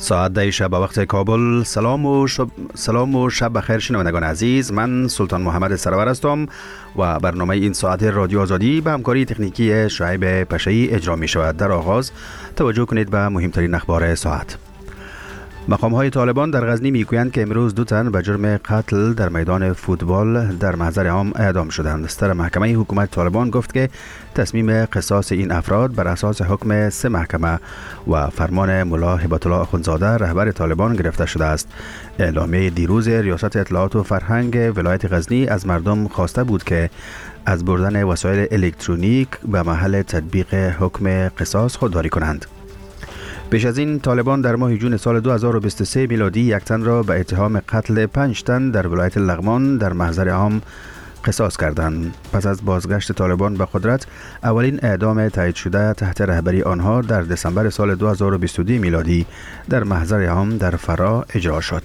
ساعت 10 شب به وقت کابل. سلام و شب بخیر شنوندگان عزیز. من سلطان محمد سرور هستم و برنامه این ساعت رادیو آزادی به همکاری تکنیکی شعیب پشه‌ای اجرا می شود. در آغاز توجه کنید به مهمترین اخبار ساعت. مقام‌های طالبان در غزنی میگویند که امروز 2 تن به جرم قتل در میدان فوتبال در محضر عام اعدام شدند. ستر محکمه حکومت طالبان گفت که تصمیم قصاص این افراد بر اساس حکم 3 محکمه و فرمان ملا هبت الله اخوندزاده رهبر طالبان گرفته شده است. اعلامیه دیروز ریاست اطلاعات و فرهنگ ولایت غزنی از مردم خواسته بود که از بردن وسایل الکترونیک به محل تطبیق حکم قصاص خودداری کنند. پیش از این طالبان در ماه جون سال 2023 میلادی 1 تن را به اتهام قتل 5 تن در ولایت لغمان در محضر عام قصاص کردند. پس از بازگشت طالبان به قدرت، اولین اعدام تایید شده تحت رهبری آنها در دسامبر سال 2022 میلادی در محضر عام در فرا اجرا شد.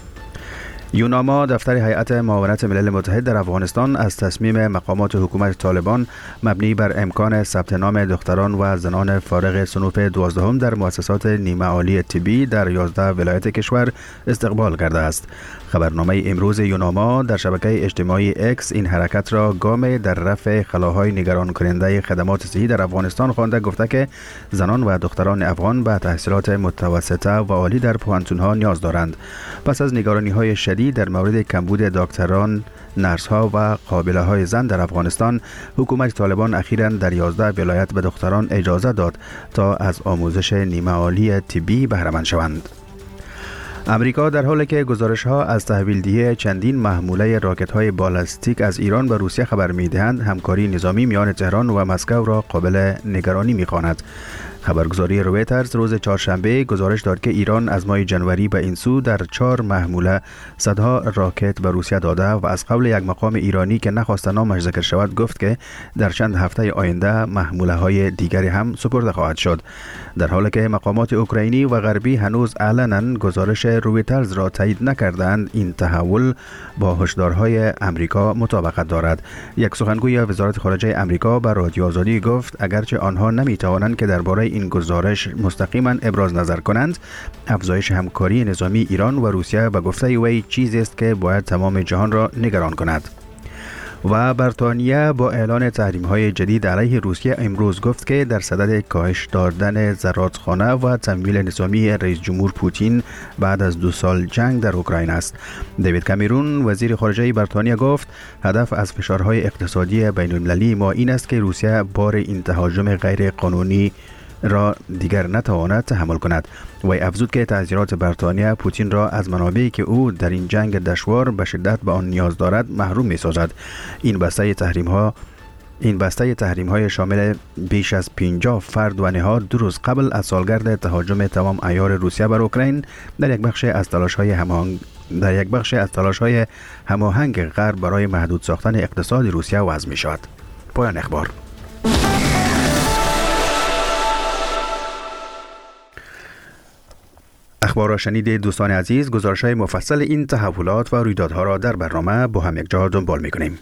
یوناما دفتر هیئت معاونت ملل متحد در افغانستان از تصمیم مقامات حکومت طالبان مبنی بر امکان ثبت نام دختران و زنان فارغ صنوف 12 در مؤسسات نیمه عالی طبی در 11 ولایت کشور استقبال کرده است. خبرنامه امروز یوناما در شبکه اجتماعی اکس این حرکت را گام در رفع خلاهای نگران کننده خدمات صحی در افغانستان خوانده، گفته که زنان و دختران افغان به تحصیلات متوسطه و عالی در پوهنتون‌ها نیاز دارند. پس از نگرانی‌های شدید در مورد کمبود دکتران، نرس‌ها و قابله‌های زن در افغانستان، حکومت طالبان اخیراً در 11 ولایت به دختران اجازه داد تا از آموزش نیمه عالی طبی بهره مند شوند. امریکا در حالی که گزارش‌ها از تحویل‌دهی چندین محموله راکت‌های بالستیک از ایران به روسیه خبر می‌دهند، همکاری نظامی میان تهران و مسکو را قابل نگرانی می‌خواند. خبرگزاری رویترز روز چهارشنبه گزارش داد که ایران از ماه جنوری به این سو در 4 محموله صدها راکت به روسیه داده و از قول یک مقام ایرانی که نخواست نامش ذکر شود گفت که در چند هفته آینده محموله های دیگری هم سپرده خواهد شد. در حالی که مقامات اوکراینی و غربی هنوز علنا گزارش رویترز را تایید نکردند، این تحول با هشدارهای امریکا مطابقت دارد. یک سخنگوی وزارت خارجه امریکا به رادیو آزادی گفت اگرچه آنها نمیتوانند که درباره این گزارش مستقیما ابراز نظر کنند، افزایش همکاری نظامی ایران و روسیه به گفته وی چیزی است که باید تمام جهان را نگران کند. و بریتانیا با اعلان تحریم‌های جدید علیه روسیه امروز گفت که در صدد کاهش دادن زرادخانه و تمویل نظامی رئیس جمهور پوتین بعد از 2 سال جنگ در اوکراین است. دیوید کامرون وزیر خارجه بریتانیا گفت هدف از فشارهای اقتصادی بین‌المللی ما این است که روسیه بار این تهاجم غیر قانونی را دیگر نتواند تحمل کند. وی افزود که تأثیرات بریتانیا پوتین را از منابعی که او در این جنگ دشوار به شدت به آن نیاز دارد محروم می سازد. این بسته تحریم های شامل بیش از 50 فرد و نهاد 2 روز قبل از سالگرد تهاجم تمام عیار روسیه بر اوکراین در یک بخش از تلاش های هماهنگ غرب برای محدود ساختن اقتصاد روسیه وضع می شود. پایان اخبار. اخبار را شنیدید دوستان عزیز. گزارش‌های مفصل این تحولات و رویدادها را در برنامه با هم یک جا دنبال می‌کنیم.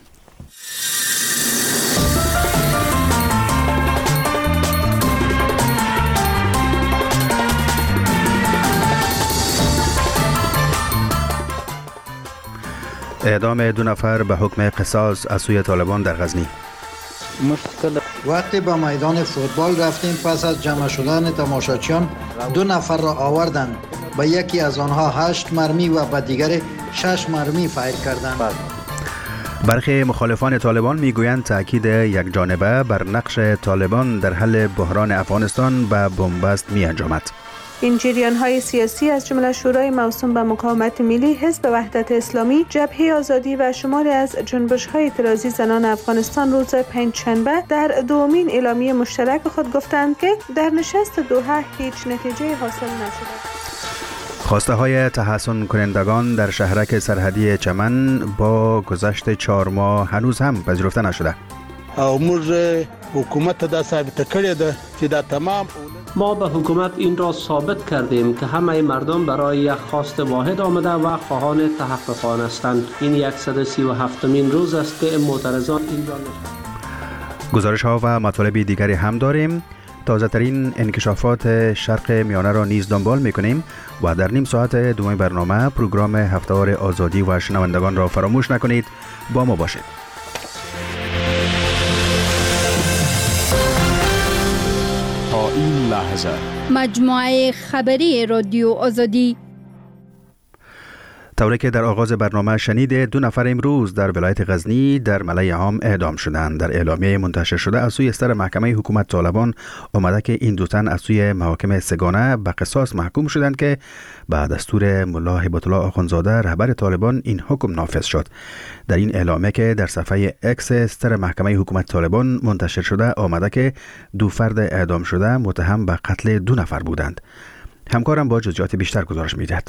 اعدام 2 نفر به حکم قصاص از سوی طالبان در غزنی. وقتی به میدان فوتبال رفتیم، پس از جمع شدن تماشاچیان 2 نفر را آوردند. به یکی از آنها 8 مرمی و به دیگر 6 مرمی فایر کردند. برخی مخالفان طالبان میگویند تاکید یک جانبه بر نقش طالبان در حل بحران افغانستان به بنبست می انجامد. این جریان‌های سیاسی از جمله شورای موسوم به مقاومت ملی، حزب وحدت اسلامی، جبهه آزادی و شماری از جنبش‌های اعتراضی زنان افغانستان روز پنجشنبه در دومین اعلامیه مشترک خود گفتند که در نشست دوحه هیچ نتیجه حاصل نشده. خواسته های تحسن کنندگان در شهرک سرحدی چمن با گذشت 4 ماه هنوز هم پذیرفته نشده. حکومت دا ثابت کړی ده چې دا تمام ما به حکومت این را ثابت کردیم که همه مردم برای یک خواست واحد آمده و خواهان تحقق آن هستند. این 137مین روز است که معترضان اینجا نشستند. گزارش ها و مطالب دیگری هم داریم. تازه ترین انکشافات شرق میانه را نیز دنبال میکنیم و در نیم ساعت دوم برنامه پروگرام هفته‌وار آزادی و شنوندگان را فراموش نکنید. با ما باشید. تا این لحظه مجموعه خبری رادیو آزادی. طوری که در آغاز برنامه شنید، 2 نفر امروز در ولایت غزنی در ملای عام اعدام شدند. در اعلامیه منتشر شده از سوی صدر محکمه حکومت طالبان آمده که این 2 تن از سوی محاکم سگانه به قصاص محکوم شدند که به دستور ملا هیبت الله آخوندزاده رهبر طالبان این حکم نافذ شد. در این اعلامیه که در صفحه اکس صدر محکمه حکومت طالبان منتشر شده آمده که 2 فرد اعدام شده متهم به قتل 2 نفر بودند. همکارم با جزئیات بیشتر گزارش می‌دهد.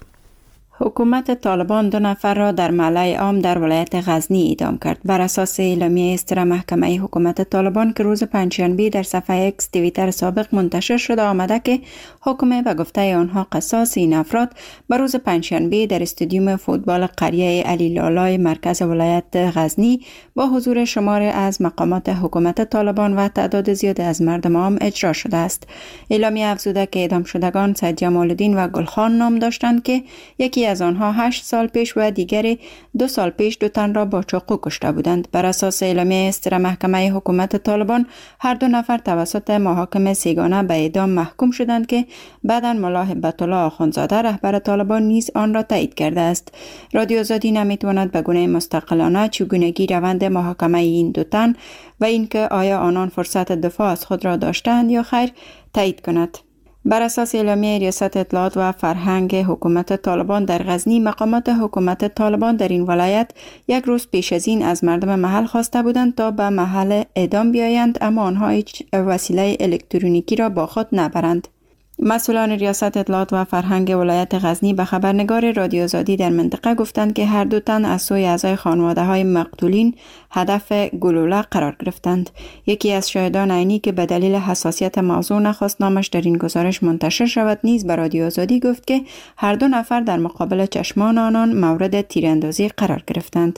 حکومت طالبان 2 نفر را در ملای عام در ولایت غزنی اعدام کرد. بر اساس اعلامیه صدر محکمه حکومت طالبان که روز پنجشنبه در صفحه اکس توییتر سابق منتشر شده آمده که حکم به گفته آنها قصاص این افراد به روز پنجشنبه در استادیوم فوتبال قریه علی لالای مرکز ولایت غزنی با حضور شماری از مقامات حکومت طالبان و تعداد زیاد از مردم عام اجرا شده است. اعلامیه افزوده که اعدام شدگان سید جمال الدین و گلخان نام داشتند که یکی از آنها 8 سال پیش و دیگری 2 سال پیش 2 تن را با چاقو کشته بودند. بر اساس اعلامیه صدر محکمه حکومت طالبان هر 2 نفر توسط محاکم سگانه به اعدام محکوم شدند که بعداً ملا هیبت الله آخوندزاده رهبر طالبان نیز آن را تایید کرده است. رادیو آزادی نمیتواند به گونه مستقلانه چگونگی روند محاکمه این 2 تن و اینکه آیا آنان فرصت دفاع از خود را داشتند یا خیر تایید کند. بر اساس اعلامیه ریاست اطلاعات و فرهنگ حکومت طالبان در غزنی، مقامات حکومت طالبان در این ولایت 1 روز پیش از این از مردم محل خواسته بودند تا به محل اعدام بیایند، اما آنها هیچ وسیله الکترونیکی را با خود نبرند. مسئولان ریاست اطلاعات و فرهنگ ولایت غزنی به خبرنگار رادیو آزادی در منطقه گفتند که هر 2 تن از سوی اعضای خانواده های مقتولین هدف گلوله قرار گرفتند. یکی از شاهدان عینی که به دلیل حساسیت موضوع نخواست نامش در این گزارش منتشر شود نیز به رادیو آزادی گفت که هر 2 نفر در مقابل چشمان آنان مورد تیراندازی قرار گرفتند.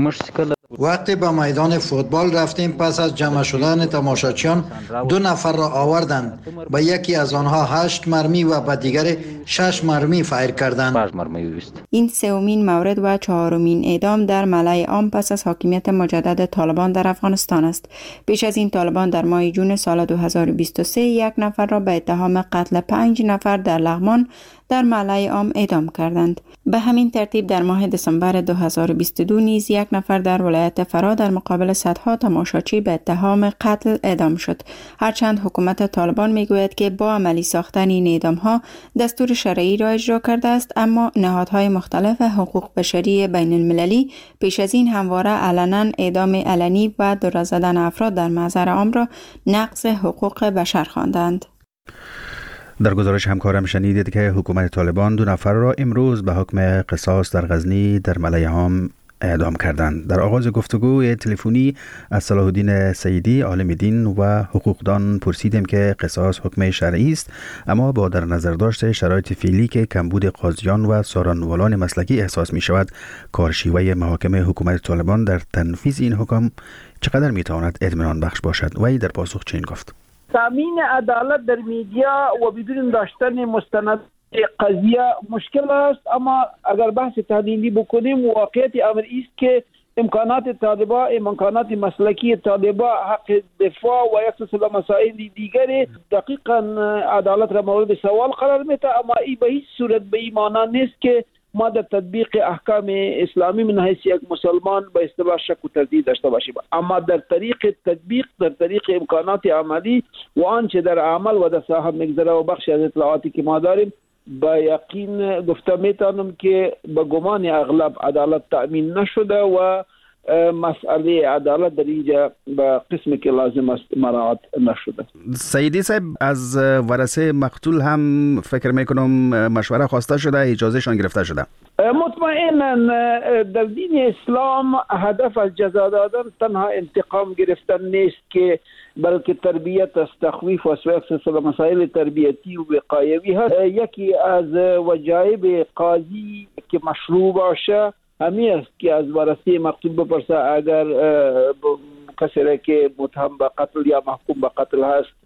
وقتی به میدان فوتبال رفتیم پس از جمع شدن تماشاچیان 2 نفر را آوردند. به یکی از آنها 8 مرمی و به دیگر 6 مرمی فایر کردند. این 3مین مورد و 4مین اعدام در ملای عام پس از حاکمیت مجدد طالبان در افغانستان است. پیش از این طالبان در ماه جون سال 2023 1 نفر را به اتهام قتل 5 نفر در لغمان در ملای عام اعدام کردند. به همین ترتیب در ماه دسامبر 2022 نیز 1 نفر در ولایت فرا در مقابل صدها تماشاچی به اتهام قتل اعدام شد. هرچند حکومت طالبان میگوید که با عملی ساختن این اعدام‌ها دستور شرعی را اجرا کرده است، اما نهادهای مختلف حقوق بشری بین المللی پیش از این همواره علنا اعدام علنی و دور زدن افراد در محضر عام را نقض حقوق بشر خواندند. در گزارش همکارم شنیدید که حکومت طالبان 2 نفر را امروز به حکم قصاص در غزنی در ملای عام اعدام کردند. در آغاز گفتگوی تلفنی از صلاح الدین سیدی عالم دین و حقوقدان پرسیدیم که قصاص حکم شرعی است، اما با در نظر داشت شرایط فعلی که کمبود قاضیان و سارنوالان مسلکی احساس می شود، کارشیوه محاکم حکومت طالبان در تنفیذ این حکم چقدر می تواند اطمینان بخش باشد؟ وی در پاسخ چنین گفت: تامین عدالت در میدیا و بدون داشتن مستند قضیه مشکل است، اما اگر بحث تحلیلی بکنیم واقعیت امر است که امکانات طالبا، امکانات مسلکی طالبا، حق دفاع و یک سلسله مسائل دیگری دقیقاً عدالت را مورد سوال قرار میده، اما این به هیچ صورت به این معنی نیست که ما در تطبیق احکام اسلامی من حیث یک مسلمان به اصطلاح شک و تردید داشته باشیم، اما در طریق تطبیق، در طریق امکانات عملی و آنچه در عمل و در ساحه میگذره و بخشی از اطلاعاتی که ما داریم، با یقین گفته میتونم که به گمان اغلب عدالت تأمین نشده و مسئله عدالت در اینجا به قسمی که لازم است مراعات نشده. سیدی صاحب، از ورثه مقتول هم فکر میکنم مشوره خواسته شده، اجازهشان گرفته شده؟ مطمئنا در دین اسلام هدف از جزا دادن تنها انتقام گرفتن نیست که بلکه تربیت است، تخویف و سلسله مسائل تربیتی و وقایوی هست. یکی از وجایب قاضی که مشروع باشه همین است که از ورثه مقتول بپرسه اگر کسی را که متهم به قتل یا محکوم به قتل هست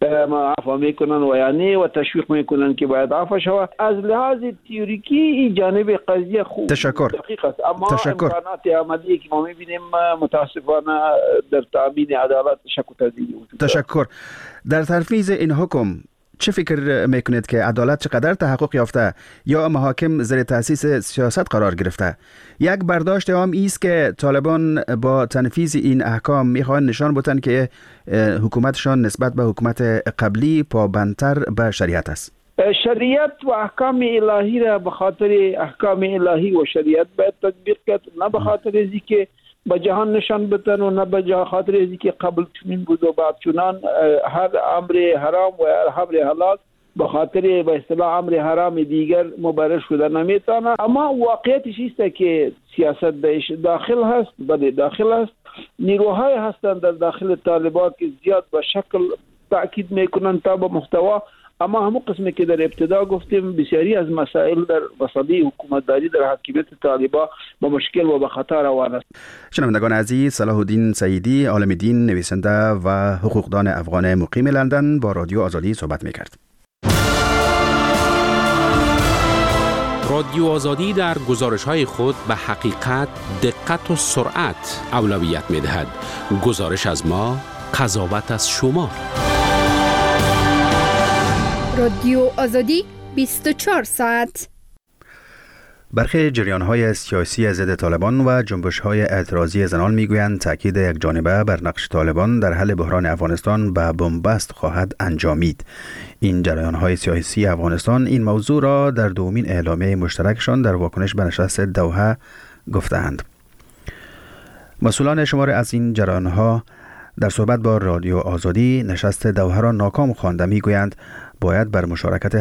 عفو میکنن و یعنی و تشویق میکنن که باید عفو شود. از لحاظ تئوریکی این جانب قضیه خوب دقیق است، اما امکانات عملی که ما میبینیم متاسفانه در تامین عدالت شک و تردید وجود دارد. تشکر. در تنفیذ این حکم چه فکر میکنید که عدالت چقدر تحقق یافته یا محاکم زیر تأسیس سیاست قرار گرفته؟ یک برداشت عام است که طالبان با تنفیذ این احکام میخوان نشان بدن که حکومتشان نسبت به حکومت قبلی پابندتر به شریعت است. شریعت و احکام الهی را به خاطر احکام الهی و شریعت باید تطبیق کرد، نه به خاطر ازی که به جهان نشان بدن و نه به خاطر ازی که قبل چنین بود و بعد چنان. هر امر حرام و هر امر حلال به خاطر به اصطلاح امر حرام دیگر مبرر شده نمیتونه. اما واقعیتش است که سیاست داخل هست، بله داخل هست. نیروهای هستند در داخل طالبان که زیاد به شکل تاکید میکنن تا به محتوا، اما همون قسمی که در ابتدا گفتیم بسیاری از مسائل در وسطی حکومتداری در حاکمیت طالبان با مشکل و به خطر روان است. شنوندگان عزیز، صلاح الدین سعیدی عالم دین، نویسنده و حقوقدان افغان مقیم لندن با رادیو آزادی صحبت میکرد. رادیو آزادی در گزارش‌های خود به حقیقت، دقت و سرعت اولویت می‌دهد. گزارش از ما، قضاوت از شما. رادیو آزادی 24 ساعت. برخی جریان‌های سیاسی ضد طالبان و جنبش‌های اعتراضی زنان می‌گویند تاکید یکجانبه بر نقش طالبان در حل بحران افغانستان به بنبست خواهد انجامید. این جریان‌های سیاسی افغانستان این موضوع را در دومین اعلامیه مشترکشان در واکنش به نشست دوحه گفتند. مسئولان شماری از این جریان‌ها در صحبت با رادیو آزادی نشست دوحه را ناکام خوانده می‌گویند باید بر مشارکت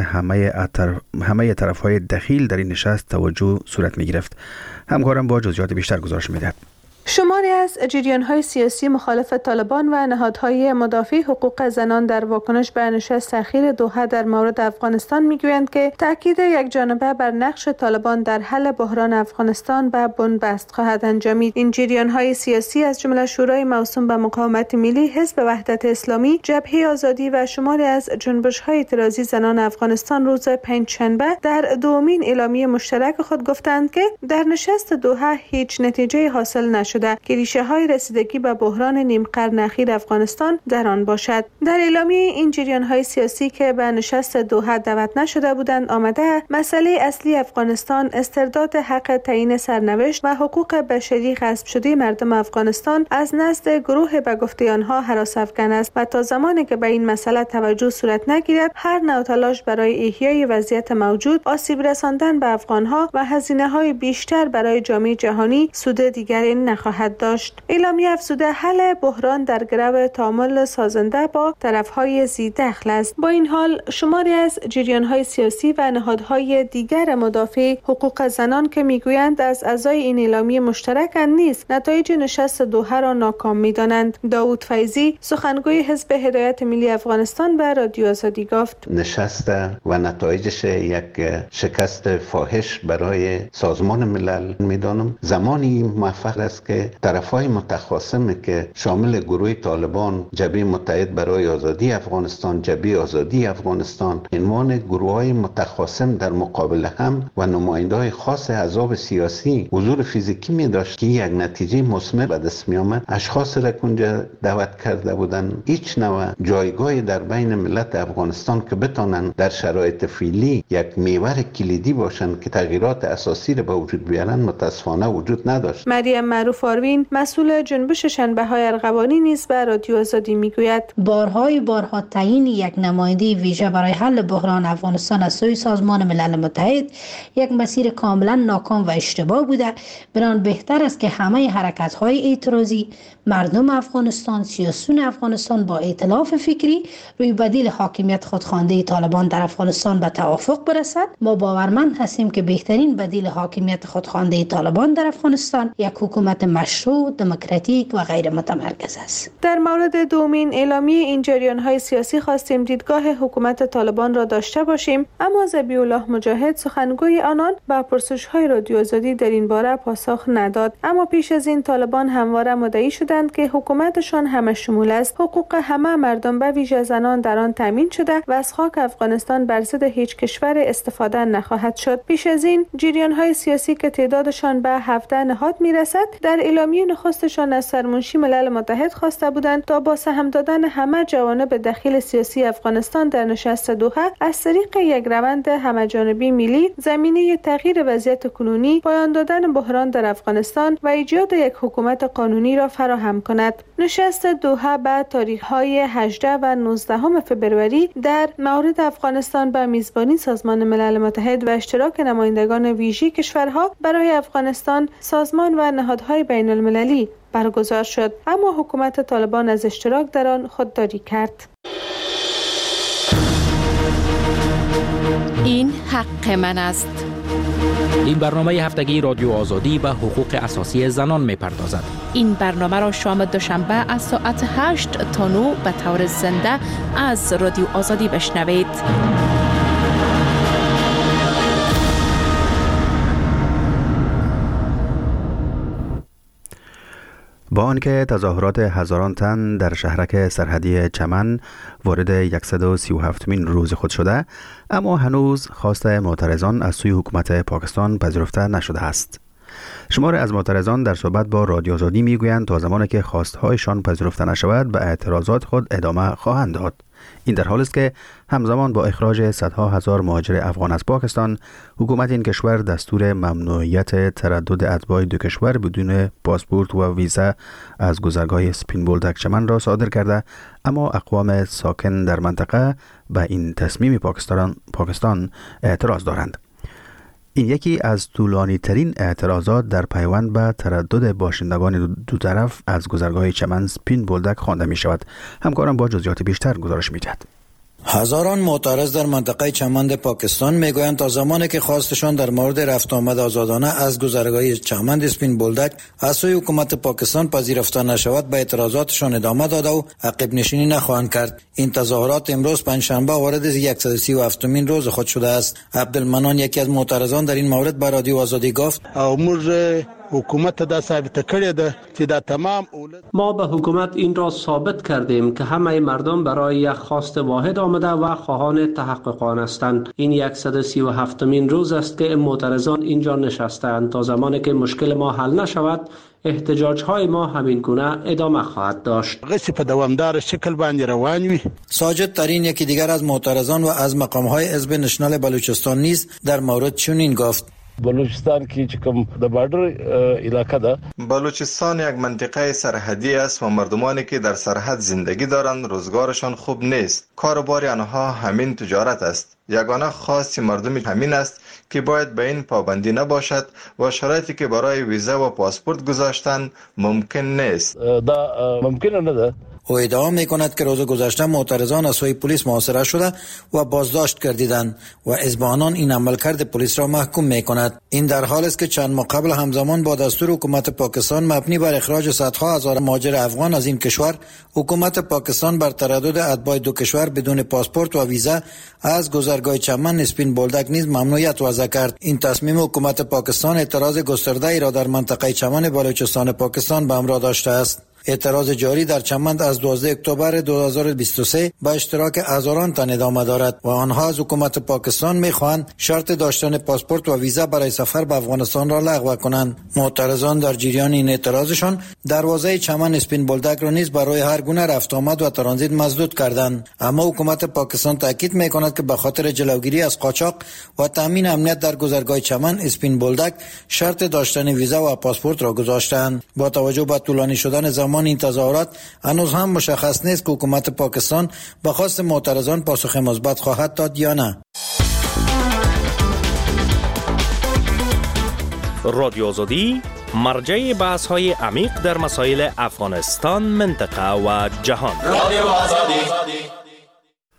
همه طرف‌های دخیل در این نشست توجه صورت می‌گرفت. همکارم با جزئیات بیشتر گزارش می‌دهد. شماری از جریان‌های سیاسی مخالف طالبان و نهادهای مدافع حقوق زنان در واکنش به نشست اخیر دوحه در مورد افغانستان می‌گویند که تاکید یکجانبه بر نقش طالبان در حل بحران افغانستان به بنبست خواهد انجامید. این جریان‌های سیاسی از جمله شورای موسوم به مقاومت ملی، حزب وحدت اسلامی، جبهه آزادی و شماری از جنبش‌های اعتراضی زنان افغانستان روز پنجشنبه در دومین اعلامیه مشترک خود گفتند که در نشست دوحه هیچ نتیجه حاصل نشد که ریشه های رسیدگی به بحران نیم قرن اخیر افغانستان در آن باشد. در اعلامیه این جریان های سیاسی که به نشست دوحه دعوت نشده بودند آمده مسئله اصلی افغانستان استرداد حق تعیین سرنوشت و حقوق بشری غصب شده مردم افغانستان از نزد گروه به گفته آنها هراس افکن است و تا زمانی که به این مسئله توجه صورت نگیرد هر نوع تلاش برای احیای وضعیت موجود آسیب رساندن به افغانها و هزینه های بیشتر برای جامعه جهانی سود دیگری نخواهد داشت. اعلامیه افزوده حل بحران در گرو تعامل سازنده با طرف‌های ذی‌دخل است. با این حال شماری از جریان‌های سیاسی و نهادهای دیگر مدافع حقوق زنان که میگویند از اعضای این اعلامیه مشترک نیز نتایج نشست دوحه را ناکام می‌دانند. داوود فیضی سخنگوی حزب هدایت ملی افغانستان به رادیو آزادی گفت نشست و نتایجش یک شکست فاحش برای سازمان ملل می‌دانم. زمانی موفق است که طرفای متخاصم که شامل گروه طالبان، جبهه متحد برای آزادی افغانستان، جبهه آزادی افغانستان، عنوان گروه‌های متخاصم در مقابل هم و نماینده‌های خاص احزاب سیاسی حضور فیزیکی می داشت که یک نتیجه مثمر به دست می آمد. اشخاص را اونجا دعوت کرده بودند هیچ نوع جایگاهی در بین ملت افغانستان که بتونن در شرایط فعلی یک محور کلیدی باشند که تغییرات اساسی را به وجود بیارن متاسفانه وجود نداشت. مریم معروف آروین مسئول جنبش شنبه‌های ارغوانی نیز به رادیو آزادی میگوید بارها تعیین یک نماینده ویژه برای حل بحران افغانستان از سوی سازمان ملل متحد یک مسیر کاملا ناکام و اشتباه بوده. بران بهتر است که همه حرکت‌های اعتراضی مردم افغانستان، سیاسیون افغانستان با ائتلاف فکری روی بدیل حاکمیت خودخوانده طالبان در افغانستان به توافق برسد. ما باورمند هستیم که بهترین بدیل حاکمیت خودخوانده طالبان در افغانستان یک حکومت مشروع، دموکراتیک و غیر متمرکز است. در مورد دومین اعلامیه این جریان‌های سیاسی خواستیم دیدگاه حکومت طالبان را داشته باشیم، اما ذبیح الله مجاهد سخنگوی آنان با پرسش‌های رادیو آزادی در این باره پاسخ نداد. اما پیش از این طالبان همواره مدعی شدند که حکومتشان همه شمول است، حقوق همه مردم به ویژه زنان در آن تامین شده و از خاک افغانستان بر ضد هیچ کشور استفاده نخواهد شد. پیش از این جریان‌های سیاسی که تعدادشان به 17 نهاد میرسد، در اعلامیه نخستشان از سرمنشی ملل متحد خواسته بودند تا با سهم دادن همه جوانب دخیل سیاسی افغانستان در نشست دوحه از طریق یک روند همه‌جانبی ملی زمینه تغییر وضعیت کنونی، پایان دادن بحران در افغانستان و ایجاد یک حکومت قانونی را فراهم کند. نشست دوحه به تاریخ‌های 18 و 19 فبروری در مورد افغانستان به میزبانی سازمان ملل متحد و اشتراک نمایندگان ویژه کشورها برای افغانستان، سازمان و نهادهای بین المللی برگزار شد، اما حکومت طالبان از اشتراک در آن خودداری کرد. این حق من است. این برنامه هفتگی رادیو آزادی به حقوق اساسی زنان می‌پردازد. این برنامه را شام دوشنبه از ساعت 8 تا 9 به طور زنده از رادیو آزادی بشنوید. با آنکه تظاهرات هزاران تن در شهرک سرحدی چمن وارد 137مین روز خود شده، اما هنوز خواست معترضان از سوی حکومت پاکستان پذیرفته نشده است. شماری از معترضان در صحبت با رادیو آزادی میگویند تا زمانی که خواستهایشان پذیرفته نشود به اعتراضات خود ادامه خواهند داد. این در حالی است که همزمان با اخراج صدها هزار مهاجر افغان از پاکستان، حکومت این کشور دستور ممنوعیت تردد اتباع دو کشور بدون پاسپورت و ویزا از گذرگاه سپین بولدک چمن را صادر کرده، اما اقوام ساکن در منطقه به این تصمیم پاکستان اعتراض دارند. این یکی از طولانی ترین اعتراضات در پیوند به تردد باشندگان دو طرف از گذرگاه چمن سپین بولدک خوانده می شود. همکارم با جزئیات بیشتر گزارش می دهد. هزاران معترض در منطقه چمند پاکستان میگویند تا زمانی که خواستشان در مورد رفت آمد آزادانه از گذرگاه چمند سپین بولدک از سوی حکومت پاکستان پذیرفته نشود به اعتراضاتشان ادامه داده و عقب نشینی نخواهند کرد. این تظاهرات امروز پنجشنبه وارد 137مین روز خود شده است. عبدالمنان یکی از معترضان در این مورد به رادیو آزادی گفت: حکومت دا ثابت کړی ده چې دا تمام ما به حکومت این را ثابت کردیم که همه مردم برای یک خواست واحد آمده و خواهان تحقق آن هستند. این 137مین روز است که معترضان اینجا نشستند. تا زمانی که مشکل ما حل نشود احتجاج های ما همین گونه ادامه خواهد داشت. غسی په دوامدار شکل باندې روان وي. ساجد ترین یکی دیگر از معترضان و از مقام های حزب نشنال بلوچستان نیز در مورد چنین گفت: بلوچستان کی چې کوم د بارډر علاقه ده، بلوچستان یک منطقه سرحدی است و مردمانی که در سرحد زندگی دارند روزگارشان خوب نیست. کاروبار آنها همین تجارت است. یگانه خواست مردم همین است که باید به این پابندی نباشد و شرایطی که برای ویزا و پاسپورت گذاشتن ممکن نیست. دا ممکن نه ده. او ادعا میکند که روز گذشته معترضان از سوی پلیس محاصره شده و بازداشت گردیدند و ازبانان این عملکرد پلیس را محکوم میکند. این در حال است که چند ماه قبل همزمان با دستور حکومت پاکستان مبنی بر اخراج صدها هزار مهاجر افغان از این کشور، حکومت پاکستان بر تردد اتباع دو کشور بدون پاسپورت و ویزا از گذرگاه چمن سپین بولدک نیز ممنوعیت وضع کرد. این تصمیم حکومت پاکستان اعتراض گسترده ای را در منطقه چمن بلوچستان پاکستان به همراه داشته است. اعتراض جاری در چمند از 12 اکتبر 2023 با اشتراک هزاران تن ادامه دارد و آنها از حکومت پاکستان می‌خواهند شرط داشتن پاسپورت و ویزا برای سفر به افغانستان را لغو کنند. معترضان در جریان این اعتراضشان دروازه چمن سپین بولدک را نیز برای هر گونه رفت آمد و ترانزیت مسدود کردند، اما حکومت پاکستان تاکید می‌کند که به خاطر جلوگیری از قاچاق و تامین امنیت در گذرگاه چمن سپین بولدک شرط داشتن ویزا و پاسپورت را گذاشتند. با توجه به طولانی شدن زمان این تظاهرات هنوز هم مشخص نیست که حکومت پاکستان به خواست معترضان پاسخ مثبت خواهد داد یا نه. رادیو آزادی مرجع بحث‌های عمیق در مسائل افغانستان، منطقه و جهان. رادیو آزادی.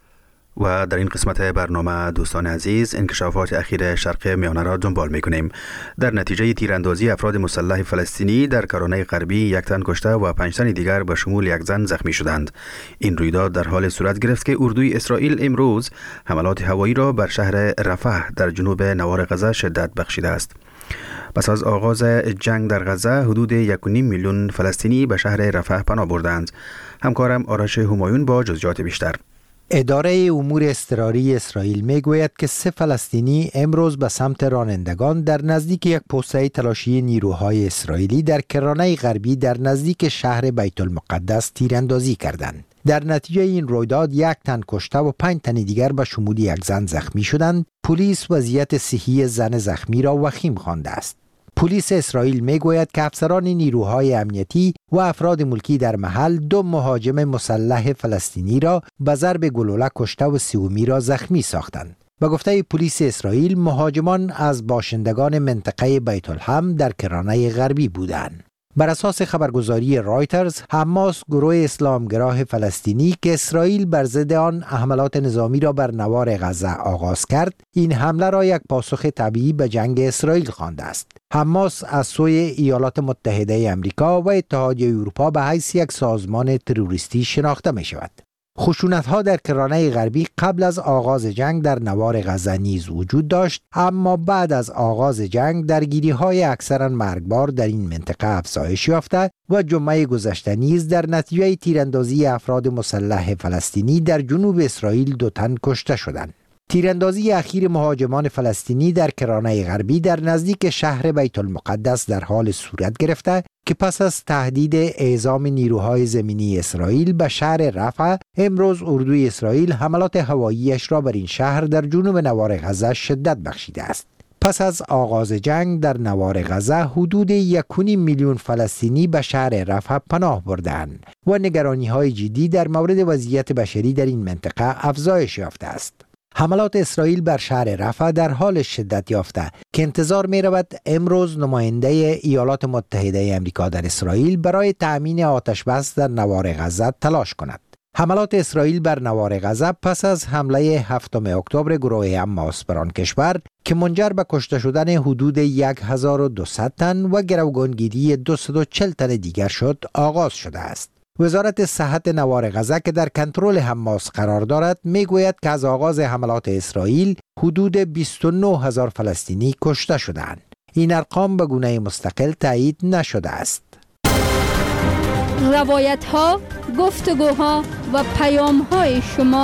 و در این قسمت برنامه دوستان عزیز انکشافات اخیر شرق میانه را دنبال می‌کنیم. در نتیجه تیراندازی افراد مسلح فلسطینی در کرانه غربی 1 تن کشته و 5 تن دیگر به شمول 1 زن زخمی شدند. این رویداد در حال صورت گرفت که اردوی اسرائیل امروز حملات هوایی را بر شهر رفح در جنوب نوار غزه شدت بخشیده است. پس از آغاز جنگ در غزه حدود 1.5 میلیون فلسطینی به شهر رفح پناه بردند. همکارم آرش همایون با جزئیات بیشتر. اداره امور اضطراری اسرائیل میگوید که 3 فلسطینی امروز به سمت رانندگان در نزدیک یک پوسته تلاشی نیروهای اسرائیلی در کرانه غربی در نزدیک شهر بیت المقدس تیراندازی کردند. در نتیجه این رویداد 1 تن کشته و 5 تن دیگر به شمول 1 زن زخمی شدند. پلیس وضعیت صحی زن زخمی را وخیم خوانده است. پلیس اسرائیل میگوید که افسران نیروهای امنیتی و افراد ملکی در محل 2 مهاجم مسلح فلسطینی را به ضرب گلوله کشته و 3 را زخمی ساختند. به گفته پلیس اسرائیل مهاجمان از باشندگان منطقه بیت الحم در کرانه غربی بودند. بر اساس خبرگزاری رایترز، حماس گروه اسلامگرای فلسطینی که اسرائیل بر ضد آن حملات نظامی را بر نوار غزه آغاز کرد، این حمله را یک پاسخ طبیعی به جنگ اسرائیل خوانده است. حماس از سوی ایالات متحده آمریکا و اتحادیه اروپا به حیث یک سازمان تروریستی شناخته می شود. خشونت‌ها در کرانه غربی قبل از آغاز جنگ در نوار غزه نیز وجود داشت، اما بعد از آغاز جنگ درگیری‌های اکثراً مرگبار در این منطقه افزایش یافته و جمعه گذشته نیز در نتیجه تیراندازی افراد مسلح فلسطینی در جنوب اسرائیل 2 تن کشته شدند. تیراندازی اخیر مهاجمان فلسطینی در کرانه غربی در نزدیک شهر بیت المقدس در حال صورت گرفته که پس از تهدید اعزام نیروهای زمینی اسرائیل به شهر رفح، امروز اردوی اسرائیل حملات هواییش را بر این شهر در جنوب نوار غزه شدت بخشیده است. پس از آغاز جنگ در نوار غزه حدود 1.5 میلیون فلسطینی به شهر رفح پناه بردند و نگرانی‌های جدی در مورد وضعیت بشری در این منطقه افزایش یافته است. حملات اسرائیل بر شهر رفح در حال شدت یافته که انتظار می رود امروز نماینده ایالات متحده آمریکا در اسرائیل برای تأمین آتش بس در نوار غزه تلاش کند. حملات اسرائیل بر نوار غزه پس از حمله 7 اکتبر گروه حماس بر آن کشور که منجر به کشته شدن حدود 1200 تن و گروگانگیری 240 تن دیگر شد آغاز شده است. وزارت صحت نوار غزه که در کنترل حماس قرار دارد میگوید که از آغاز حملات اسرائیل حدود 29,000 فلسطینی کشته شدند. این ارقام به گونه مستقل تایید نشده است. روایت‌ها، گفتگوها و پیام‌های شما.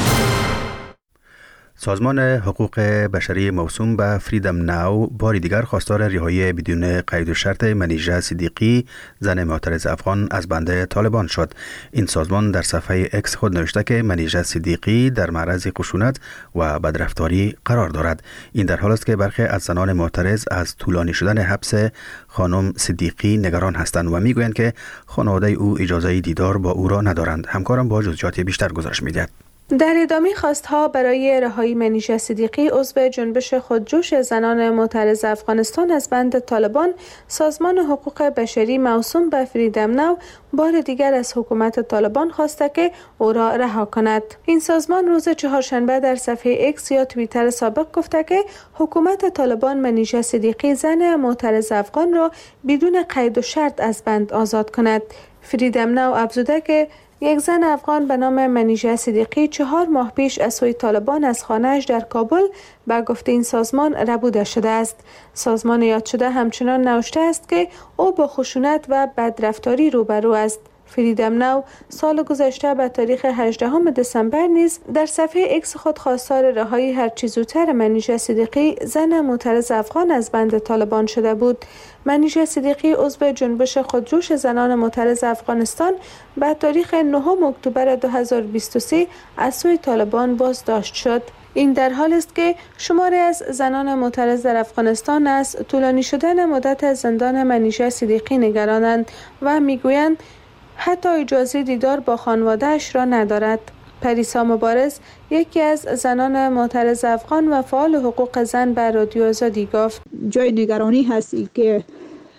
سازمان حقوق بشری موسوم به فریدم ناو بار دیگر خواستار رهایی بدون قید و شرط منیژه صدیقی، زن معترض افغان، از بند طالبان شد. این سازمان در صفحه اکس خود نوشته که منیژه صدیقی در معرض خشونت و بدرفتاری قرار دارد. این در حال است که برخی از زنان معترض از طولانی شدن حبس خانم صدیقی نگران هستند و میگویند که خانواده او اجازه دیدار با او را ندارند. همکارم با جزئیات بیشتر گزارش می‌دهد. در ادامه خواستها برای رهایی منیژه صدیقی، عضو جنبش خودجوش زنان معترض افغانستان از بند طالبان، سازمان حقوق بشری موسوم به فریدم ناو بار دیگر از حکومت طالبان خواسته که او را رها کند. این سازمان روز چهارشنبه در صفحه اکس یا توییتر سابق گفته که حکومت طالبان منیژه صدیقی، زن معترض افغان را بدون قید و شرط از بند آزاد کند. فریدم ناو افزوده که یک زن افغان به نام منیژه صدیقی 4 ماه پیش از سوی طالبان از خانه‌اش در کابل به گفته این سازمان ربوده شده است. سازمان یاد شده همچنان نوشته است که او با خشونت و بدرفتاری روبرو است. فریدم ناو سال گذشته به تاریخ 18 دسامبر نیز در صفحه اکس خود خواستار رهایی هرچه زودتر منیژه صدیقی، زن معترض افغان، از بند طالبان شده بود. منیژه صدیقی عضو جنبش خودجوش زنان معترض افغانستان به تاریخ 9 اکتبر 2023 از سوی طالبان بازداشت شد. این در حال است که شماری از زنان معترض در افغانستان از طولانی شدن مدت زندان منیژه صدیقی نگرانند و میگویند حتی اجازه دیدار با خانواده‌اش را ندارد. پریسا مبارز، یکی از زنان معترض افغان و فعال حقوق زن، به رادیو آزادی گفت: جای نگرانی هستی که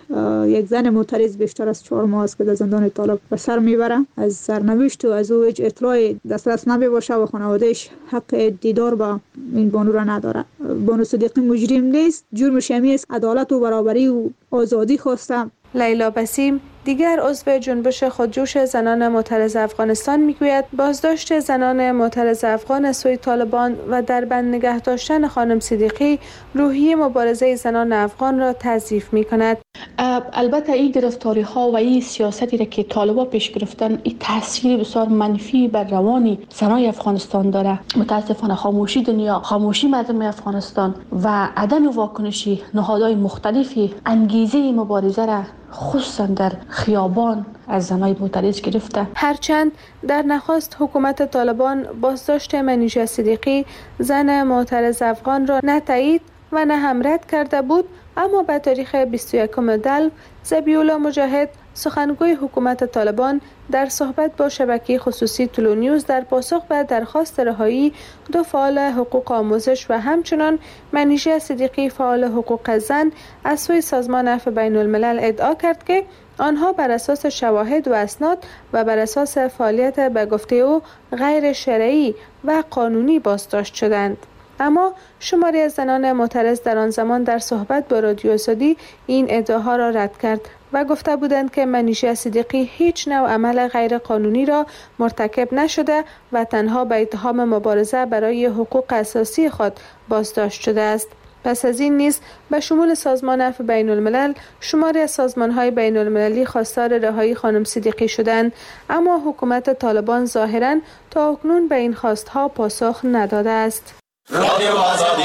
یک زن معترض بیشتر از 4 ماه است که در زندان طالب به سر میبره. از سرنوشت و از او هیچ اطلاع دسترس نمی باشه و خانوادهش حق دیدار با این بانو را نداره. بانو صدیقی مجرم نیست، جرمش همین است عدالت و برابری و آزادی خواستم. لیلا بسیم دیگر عضو جنبش خودجوش زنان معترض افغانستان میگوید بازداشت زنان معترض افغان از سوی طالبان و در بند نگه داشتن خانم صدیقی روحیه مبارزه زنان افغان را تضعیف می‌کند. البته این گرفتاری ها و این سیاستی را که طالبان پیش گرفتن این تاثیر بسیار منفی بر روان زنان افغانستان داره. متاسفانه خاموشی دنیا، خاموشی مردم افغانستان و عدم واکنشی نهادهای مختلفی انگیزه مبارزه را خصوصا در خیابان از زنای معترض گرفته. هرچند در نخست حکومت طالبان بازداشت منیژه صدیقی زن معترض افغان را نه تایید و نه هم رد کرده بود، اما به تاریخ 21 دلو ذبیح الله مجاهد سخنگوی حکومت طالبان در صحبت با شبکه خصوصی طلوع نیوز در پاسخ به درخواست رهایی 2 فعال حقوق آموزش و همچنان منیژه صدیقی فعال حقوق زن از سوی سازمان عفو بین الملل ادعا کرد که آنها بر اساس شواهد و اسناد و بر اساس فعالیت به گفته او غیر شرعی و قانونی بازداشت شدند. اما شماری از زنان معترض در آن زمان در صحبت با رادیو آزادی این ادعاها را رد کرد و گفته بودند که منیژه صدیقی هیچ نوع عمل غیر قانونی را مرتکب نشده و تنها به اتهام مبارزه برای حقوق اساسی خود بازداشت شده است. پس از این نیز به شمول سازمان عفو بین الملل شماری از سازمان‌های بین المللی خواستار رهایی خانم صدیقی شدند، اما حکومت طالبان ظاهراً تا اکنون به این خواستها پاسخ نداده است. رادیو آزادی.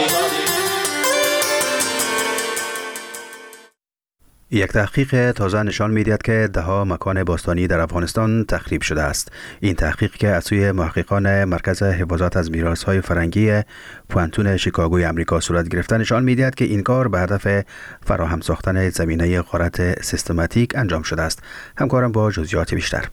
یک تحقیق تازه نشان می‌دهد که ده‌ها مکان باستانی در افغانستان تخریب شده است. این تحقیق که از سوی محققان مرکز حفاظت از میراث‌های فرهنگی پوانتون شیکاگوی آمریکا صورت گرفته نشان می‌دهد که این کار به هدف فراهم ساختن زمینه غارت سیستماتیک انجام شده است. همکارم با جزئیات بیشتر.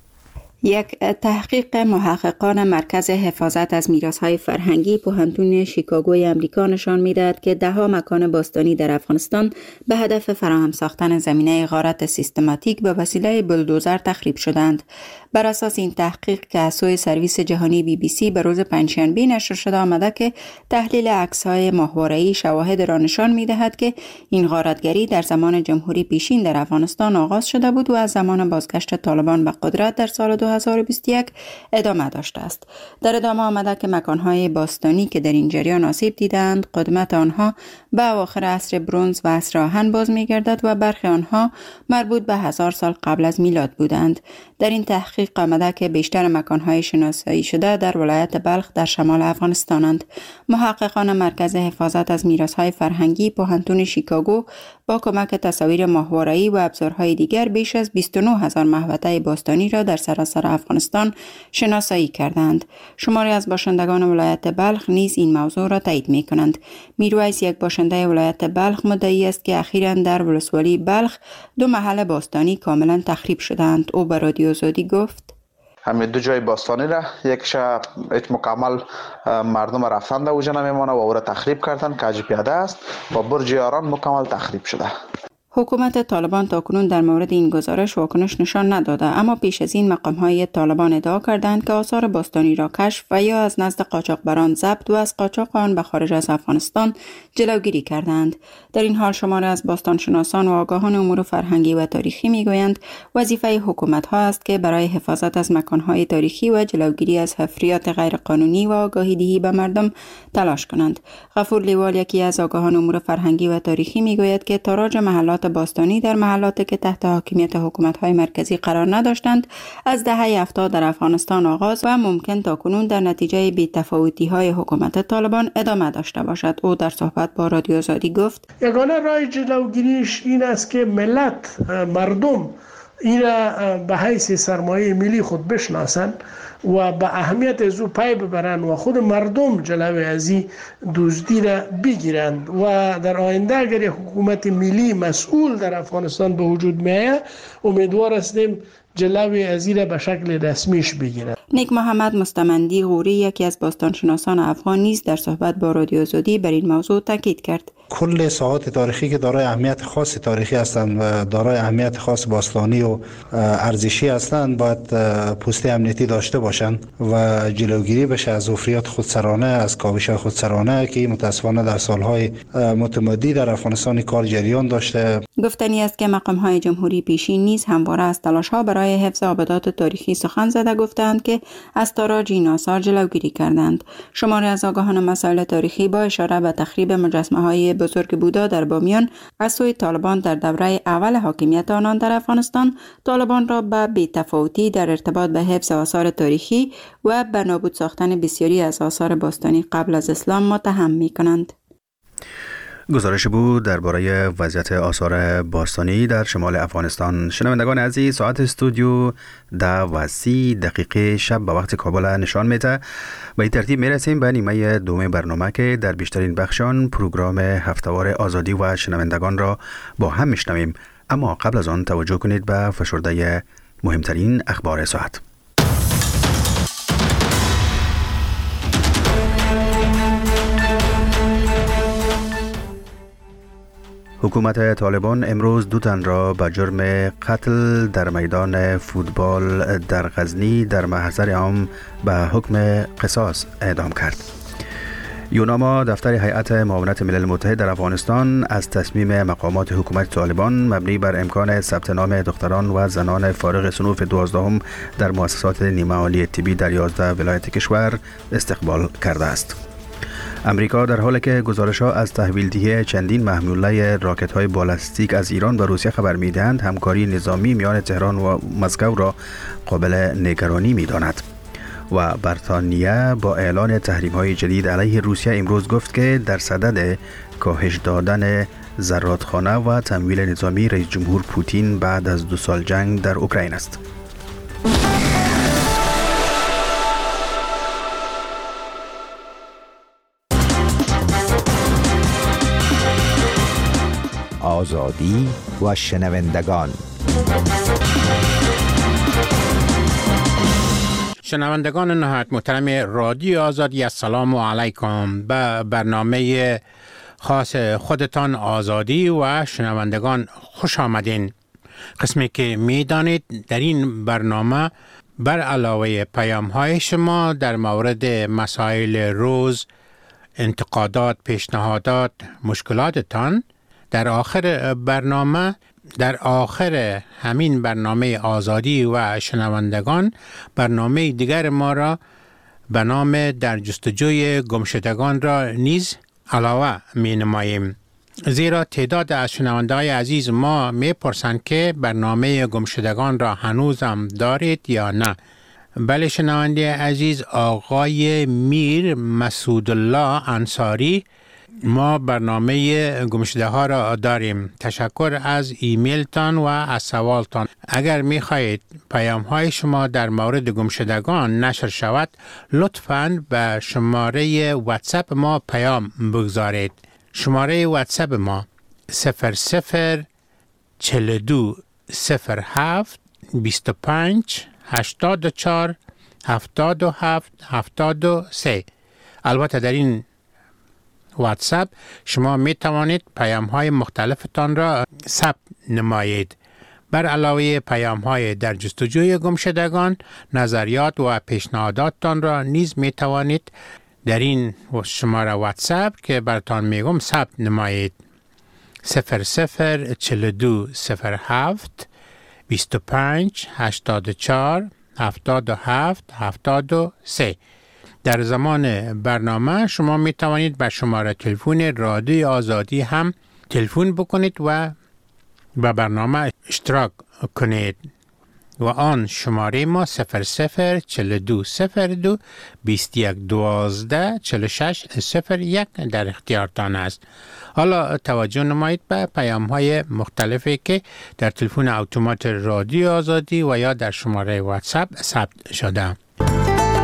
یک تحقیق محققان مرکز حفاظت از میراث‌های فرهنگی پوهنتون شیکاگوی آمریکا نشان می‌دهد که ده‌ها مکان باستانی در افغانستان به هدف فراهم ساختن زمینه غارت سیستماتیک به وسیله بلدوزر تخریب شدند. بر اساس این تحقیق که از سوی سرویس جهانی BBC به روز پنجشنبه نشر شده آمده که تحلیل عکس‌های ماهواره‌ای شواهد را نشان می‌دهد که این غارتگری در زمان جمهوری پیشین در افغانستان آغاز شده بود و از زمان بازگشت طالبان به قدرت در سال 2021 ادامه داشته است. در ادامه آمده که مکان‌های باستانی که در این جریان آسیب دیدند قدمت آنها به اواخر عصر برنز و عصر آهن باز می‌گردد و برخی آنها مربوط به 1000 سال قبل از میلاد بودند. در این تحقیق آمده که بیشتر مکان‌های شناسایی شده در ولایت بلخ در شمال افغانستانند. محققان مرکز حفاظت از میراث‌های فرهنگی پوهنتون شیکاگو با کمک تصاویر ماهواره‌ای و ابزارهای دیگر بیش از 29000 محوطه باستانی را در سراسر افغانستان شناسایی کردند. شماری از باشندگان ولایت بلخ نیز این موضوع را تایید می‌کنند. میرویس، یک باشنده ولایت بلخ، مدعی است که اخیراً در ولسوالی بلخ 2 محل باستانی کاملا تخریب شدند. او به رادیو آزادی گفت: همین 2 جای باستانی را یکش هیچ مکمل مردم رفتن در اوجه نمیمانه و او را تخریب کردن که پیاده است و برج یاران مکمل تخریب شده. حکومت طالبان تاکنون در مورد این گزارش واکنش نشان نداده، اما پیش از این مقام‌های طالبان ادعا کردند که آثار باستانی را کشف و یا از نزد قاچاقبران ضبط و از قاچاق آن به خارج از افغانستان جلوگیری کردند. در این حال شماری از باستانشناسان و آگاهان امور فرهنگی و تاریخی میگویند وظیفه حکومت‌ها است که برای حفاظت از مکان‌های تاریخی و جلوگیری از حفریات غیرقانونی و آگاهی دهی به مردم تلاش کنند. غفور لیوال، یکی از آگاهان امور فرهنگی و تاریخی، میگوید که تاراج محلات باستانی در محلاتی که تحت حاکمیت حکومت‌های مرکزی قرار نداشتند از دهه 70 در افغانستان آغاز و ممکن تاکنون در نتیجه بی‌تفاوتی‌های حکومت طالبان ادامه داشته باشد. او در صحبت با رادیو آزادی گفت: یگانه راه جلوگیریش این است که ملت، مردم این را به حیث سرمایه ملی خود بشناسند و به اهمیت از او پی ببرند و خود مردم جلوی از این دزدی را بگیرند و در آینده اگر یک حکومت ملی مسئول در افغانستان به وجود میآید امیدوار هستیم جلوی از این را به شکل رسمیش بگیرند. نیک محمد مستمندی غوری، یکی از باستانشناسان افغان، نیز در صحبت با رادیو آزادی بر این موضوع تاکید کرد. کل ساحات تاریخی که دارای اهمیت خاص تاریخی هستند و دارای اهمیت خاص باستانی و ارزشی هستند باید پوسته امنیتی داشته باشند و جلوگیری بشه از افریات خودسرانه، از کاوش خودسرانه که متاسفانه در سالهای متمادی در افغانستان کار جریان داشته. گفتنی است که مقام‌های جمهوری پیشین نیز همواره از تلاش‌ها برای حفظ آبادات تاریخی سخن زده گفتند که از تاراج این آثار جلوگیری کردند. شماری از آگاهان مسائل تاریخی با اشاره به تخریب مجسمه‌های بزرگ بودا در بامیان از سوی طالبان در دوره اول حاکمیت آنان در افغانستان، طالبان را به بی‌تفاوتی در ارتباط به حفظ آثار تاریخی و به نابود ساختن بسیاری از آثار باستانی قبل از اسلام متهم می‌کنند. گزارش بود درباره وضعیت آثار باستانی در شمال افغانستان. شنوندگان عزیز، ساعت استودیو 10:30 شب به وقت کابل نشان میده. به این ترتیب میرسیم به نیمه دوم برنامه که در بیشترین بخشان پروگرام هفتهوار آزادی و شنوندگان را با هم میشنویم. اما قبل از آن توجه کنید به فشرده مهمترین اخبار ساعت. حکومت طالبان امروز 2 تن را به جرم قتل در میدان فوتبال در غزنی در محضر عام به حکم قصاص اعدام کرد. یوناما دفتر هیئت معاونت ملل متحد در افغانستان از تصمیم مقامات حکومت طالبان مبنی بر امکان ثبت نام دختران و زنان فارغ صنوف 12 در مؤسسات نیمه عالی طبی در 11 ولایت کشور استقبال کرده است. امریکا در حالی که گزارش‌ها از تحویل‌دهی چندین محموله راکت‌های بالستیک از ایران و روسیه خبر می‌دهند، همکاری نظامی میان تهران و مسکو را قابل نگرانی می‌داند. و بریتانیا با اعلان تحریم‌های جدید علیه روسیه امروز گفت که در صدد کاهش دادن زرادخانه و تمویل نظامی رئیس جمهور پوتین بعد از 2 سال جنگ در اوکراین است. آزادی و شنوندگان. شنوندگان نهایت محترم رادیو آزادی، السلام علیکم. به برنامه خاص خودتان آزادی و شنوندگان خوش آمدین. قسمی که می دانید در این برنامه بر علاوه پیام های شما در مورد مسائل روز، انتقادات، پیشنهادات، مشکلاتتان، در آخر همین برنامه آزادی و شنوندگان برنامه دیگر ما را به نام در جستجوی گمشدگان را نیز علاوه می نماییم. زیرا تعداد از شنونده‌های عزیز ما می پرسند که برنامه گمشدگان را هنوز هم دارید یا نه. بله شنونده عزیز، آقای میر مسعود الله انصاری، ما برنامه گمشده ها را داریم. تشکر از ایمیلتان و از سوالتان. اگر می خواهید پیام های شما در مورد گمشدگان نشر شود، لطفاً به شماره واتساپ ما پیام بگذارید. شماره واتساپ ما 00 42 07 25 84 77 73. البته در این واتساپ شما می توانید پیام های مختلفتان را ثبت نمایید. بر علاوه پیام های در جستجوی گمشدگان، نظریات و پیشنهاداتتان را نیز می توانید در این شماره واتساپ که براتان میگم ثبت نمایید. 00 42 07 25 84 77 73. در زمان برنامه شما می توانید به شماره تلفن رادیو آزادی هم تلفن بکنید و به برنامه اشتراک کنید و آن شماره ما 00 42 02 21 12 46 01 در اختیارتان است. حالا توجه نمایید به پیام های مختلفی که در تلفن اتومات رادیو آزادی و یا در شماره واتساپ ثبت شده.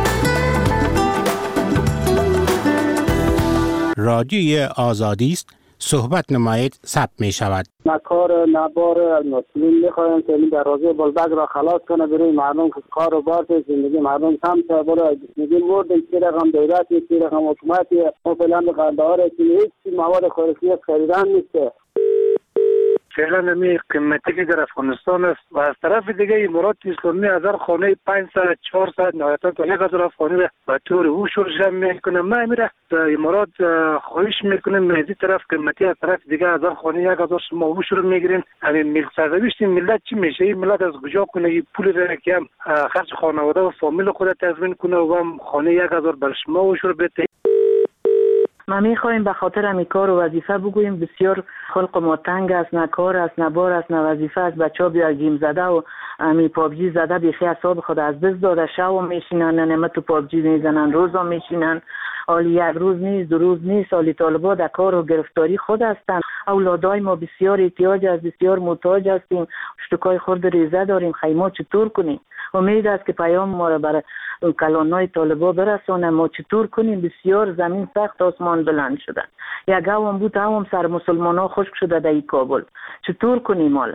رادیوی آزادی است صحبت نمایید ثبت می شود. کار نبار مسئولین میخوایم که این دروازه بلبگ را خلاص کنه برای مردم که کار و بار زندگی مردم کم تا برای زندگی مردن که رقم دولتی که رقم حکومتی و فلان قرارداد که هیچ مواد خوراکی خریدن نیست. فعلا نمی قیمتی که در افغانستان است و از طرف دیگه امارات اسلامی هزار خانه 500 400 نهایتا تا 1000 خانه به طور او شرجم میکنه. ما میره امارات خواهش میکنیم از این طرف قیمتی از طرف دیگه هزار خانه 1000 شما او شروع میگیرین. همین ملک سرنوشت ملت چی میشه؟ این ملت از کجا کنه این پول را که هم خرج خانواده و فامیل خود تضمین کنه و هم خانه 1000 بر شما او شروع بده. ما میخوایم به خاطر همی کار و وظیفه بگوییم بسیار خلق ما تنگ است، نه کار است، نه بار است، نه وظیفه است. بچه ها بیا گیم زده و همی پابجی زده بیخی اعصاب خود از دست داده. شب میشینن نمه تو پابجی میزنن، روزا میشینن. حالی یک روز نیست، 2 روز نیست. حالی طالبا در کار و گرفتاری خود هستند. اولادای ما بسیار احتیاج است، بسیار محتاج هستیم. اشتکای خورد ریزه داریم. خیمه چطور کنیم؟ امید است که پیام ما را برای کلانای طالبا برسانه. ما چطور کنیم؟ بسیار زمین سخت، آسمان بلند شده. یک هم بود هم سر مسلمان ها خشک شده در کابل. چطور کنیم حالا؟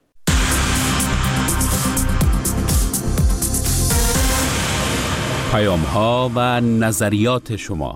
پیام ها و نظریات شما.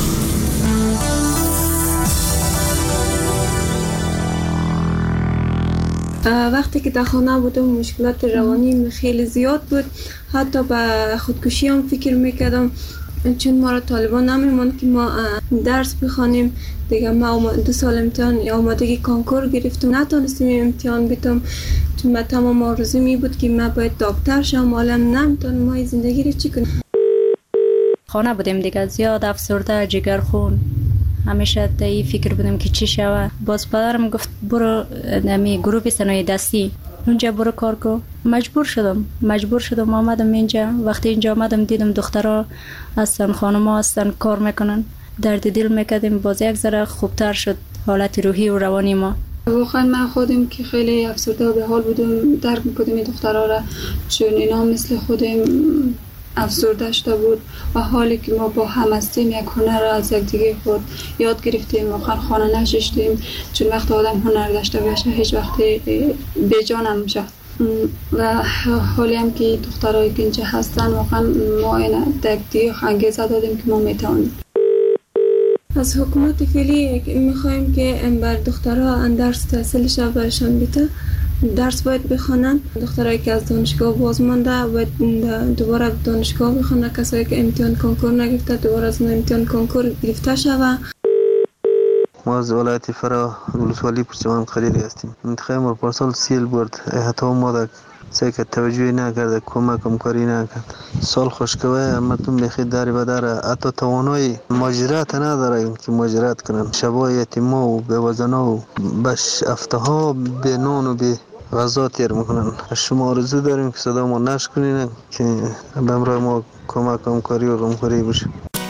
وقتی که در خانه بودم مشکلات روانی خیلی زیاد بود، حتی به خودکشی هم فکر میکردم، چون ما را طالبان نمیمان که ما درس بخوانیم. دیگه ما 2 سال امتحان آمادگی کنکور گرفتم، نتونستیم امتحان بدم چون من تمام آرزو می بود که من باید دکتر شم. حالا نمیتونم ما زندگی رو چی کنیم. خانه بودیم دیگه، زیاد افسرده، جگرخون، همیشه تا این فکر بودم که چی شود. باز پدرم گفت برو نمی گروه صنایع دستی اونجا برو کار کن. مجبور شدم آمدم اینجا. وقتی اینجا آمدم دیدم دخترها هستن، خانم‌ها هستن، کار میکنن، درد دل میکردیم. باز یک ذره خوبتر شد حالت روحی و روانی ما. واقعا من خودم که خیلی افسرده و به حال بودم، درک میکردم این دخترها را، چون اینا مثل خودم افسرده شده بود و حالی که ما با هم هستیم یک هنر را از یک دیگه خود یاد گرفتیم. واقعا خانه نشستیم، چون وقت آدم هنر داشته باشه هیچ وقت بیجان نمیشه. و حالی هم که دخترایی که اینجا هستن واقعا ما این دیگه انگیزه دادیم که ما میتونیم. از حکومت فعلی میخوایم که بر دخترها درس تحصیلش برشان بده. درس باید بخونن. دخترایی که از دانشگاه باز مانده باید دوباره دانشگاه بخونن. کسایی که امتحان کنکور نگرفته دوباره از امتحان کنکور گرفته شوه. ما از ولایت فرا ولسوالی پرچمان قلیلی هستیم. منطقه ما پارسال سیل برد. حتی ما در سیکت توجهی نکرده، کمک کاری نکرد. سال خوشکوه مردم بخی داری بداره، حتی توانای ماجرات نداره که ماجرات کنن. شبای یتیما و بیوزنا و بش افتها به نان و به غذا تیر میکنن. شما آرزو داریم که صدا ما نشر کنین که به امرای ما کمک کاری و غمخوری بشه.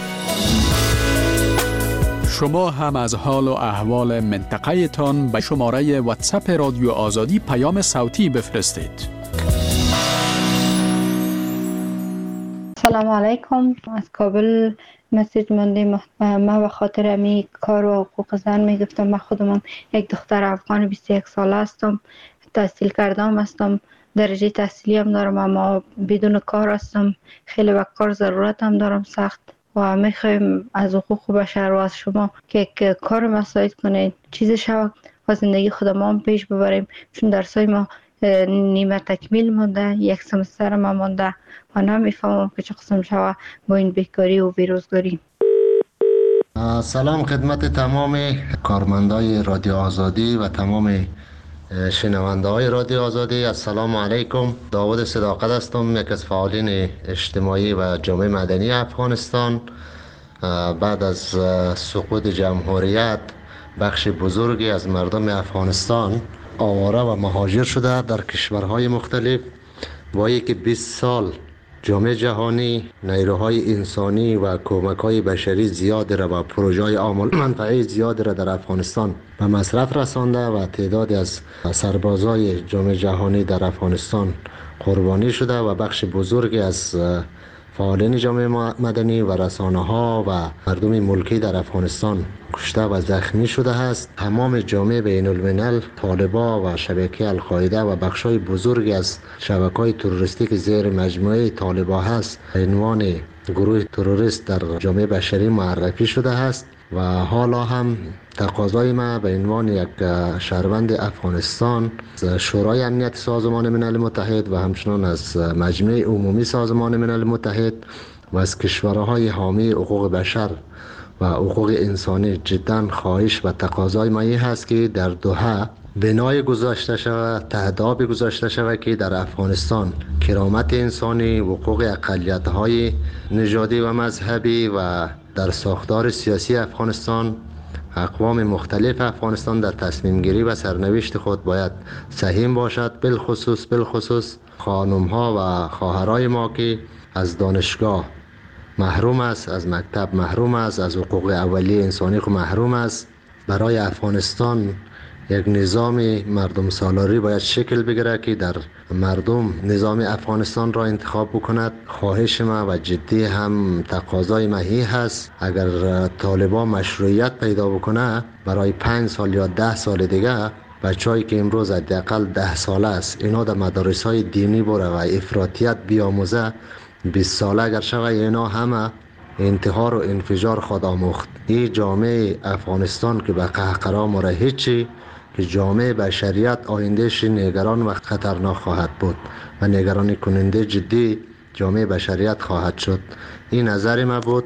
شما هم از حال و احوال منطقه تان به شماره واتساپ رادیو آزادی پیام صوتی بفرستید. سلام علیکم. از کابل مسیج ماندیم. من به خاطر امی کار و حقوق زن میگفتم. من خودم یک دختر افغان 21 ساله هستم، تحصیل کردم هستم، درجه تحصیلی هم دارم، اما بدون کار هستم. خیلی به کار ضرورت هم دارم سخت و میخوایم از حقوق بشر و از شما که کار مساعد کنید، چیزی شود و زندگی خودمان پیش ببریم، چون درسای ما نیمه تکمیل مونده، یک سمستر ما مونده و نمیفهمم که چه قسم شود با این بیکاری و بیروزگاری. سلام خدمت تمام کارمندای رادیو آزادی و تمام شنونده های رادیو آزادی. السلام علیکم. داود صداقت هستم، یک از فعالین اجتماعی و جامعه مدنی افغانستان. بعد از سقوط جمهوریت بخش بزرگی از مردم افغانستان آواره و مهاجر شده در کشورهای مختلف. با اینکه 20 سال جامعه جهانی نیروهای انسانی و کمک‌های بشری زیاد را و پروژه‌های عامل منفعه زیاد را در افغانستان به مصرف رسانده و تعدادی از سربازای جامعه جهانی در افغانستان قربانی شده و بخش بزرگی از فعالین جامعه مدنی و رسانه ها و مردم ملکی در افغانستان کشته و زخمی شده است. تمام جامعه بین الملل، طالبان و شبکه القاعده و بخشای بزرگی از شبکه‌های تروریستی که زیر مجموعه طالبان هست به عنوان گروه تروریست در جامعه بشری معرفی شده است و حالا هم تقاضای ما به عنوان یک شهروند افغانستان از شورای امنیت سازمان ملل متحد و همچنان از مجمع عمومی سازمان ملل متحد و از کشورهای حامی حقوق بشر و حقوق انسانی جدا خواهش و تقاضای ما این هست که در دوحه بنای گذاشته شود، تهداب گذاشته شود که در افغانستان کرامت انسانی، حقوق اقلیت‌های نژادی و مذهبی و در ساختار سیاسی افغانستان اقوام مختلف افغانستان در تصمیم گیری و سرنوشت خود باید سهیم باشد. بالخصوص خانم ها و خواهرای ما که از دانشگاه محروم است، از مکتب محروم است، از حقوق اولیه انسانی محروم است. برای افغانستان یک نظام مردم سالاری باید شکل بگیره که در مردم نظام افغانستان را انتخاب بکند. خواهش ما و جدی هم تقاضای ما هست اگر طالبان مشروعیت پیدا بکنه برای 5 سال یا 10 سال دیگه بچه‌ای که امروز حداقل 10 ساله است اینا در مدارس‌های دینی بره و افراطیت بیاموزه 20 ساله اگر شوه اینا همه انتحار و انفجار خود آموخت. این جامعه افغانستان که به قهقرا مره هیچی که جامعه بشریت آیندهش نگران و خطرناک خواهد بود و نگرانی کننده جدی جامعه بشریت خواهد شد. این نظر ما بود.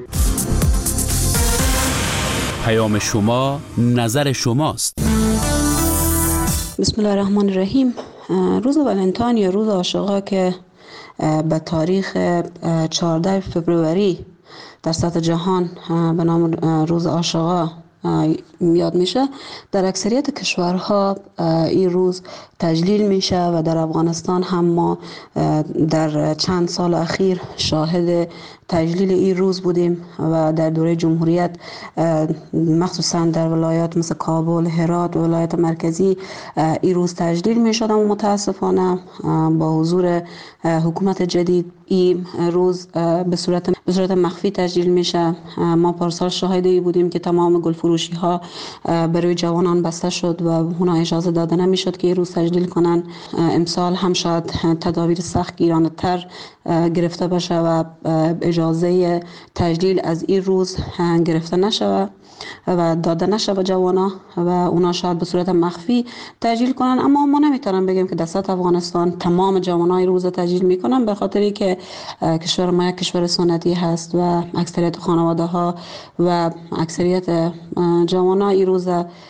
پیام شما نظر شماست. بسم الله الرحمن الرحیم. روز ولنتاین یا روز عاشقا که به تاریخ 14 فوریه در سطح جهان به نام روز عاشقا یاد میشه، در اکثریت کشورها این روز تجلیل میشه و در افغانستان هم ما در چند سال اخیر شاهد تجلیل این روز بودیم و در دوره جمهوریت مخصوصا در ولایات مثل کابل، هرات و ولایت مرکزی این روز تجلیل میشد و متاسفانه با حضور حکومت جدید این روز به صورت مخفی تجلیل میشه. ما پارسال شاهد بودیم که تمام گلفروشی ها برای جوانان بسته شد و اونا اجازه داده نمیشد که این روز تجلیل کنن. امسال هم شاید تدابیر سخت گیرانه تر گرفته بشه و اجازه تجلیل از این روز گرفته نشه و داده نشه به جوانا و اونا شاید به صورت مخفی تجلیل کنن. اما ما نمیتونم بگیم که در سطح افغانستان تمام جوانای روز تجلیل میکنن، به خاطری که کشور ما یک کشور سنتی هست و اکثریت خانواده ها و اکثریت جوانا این روز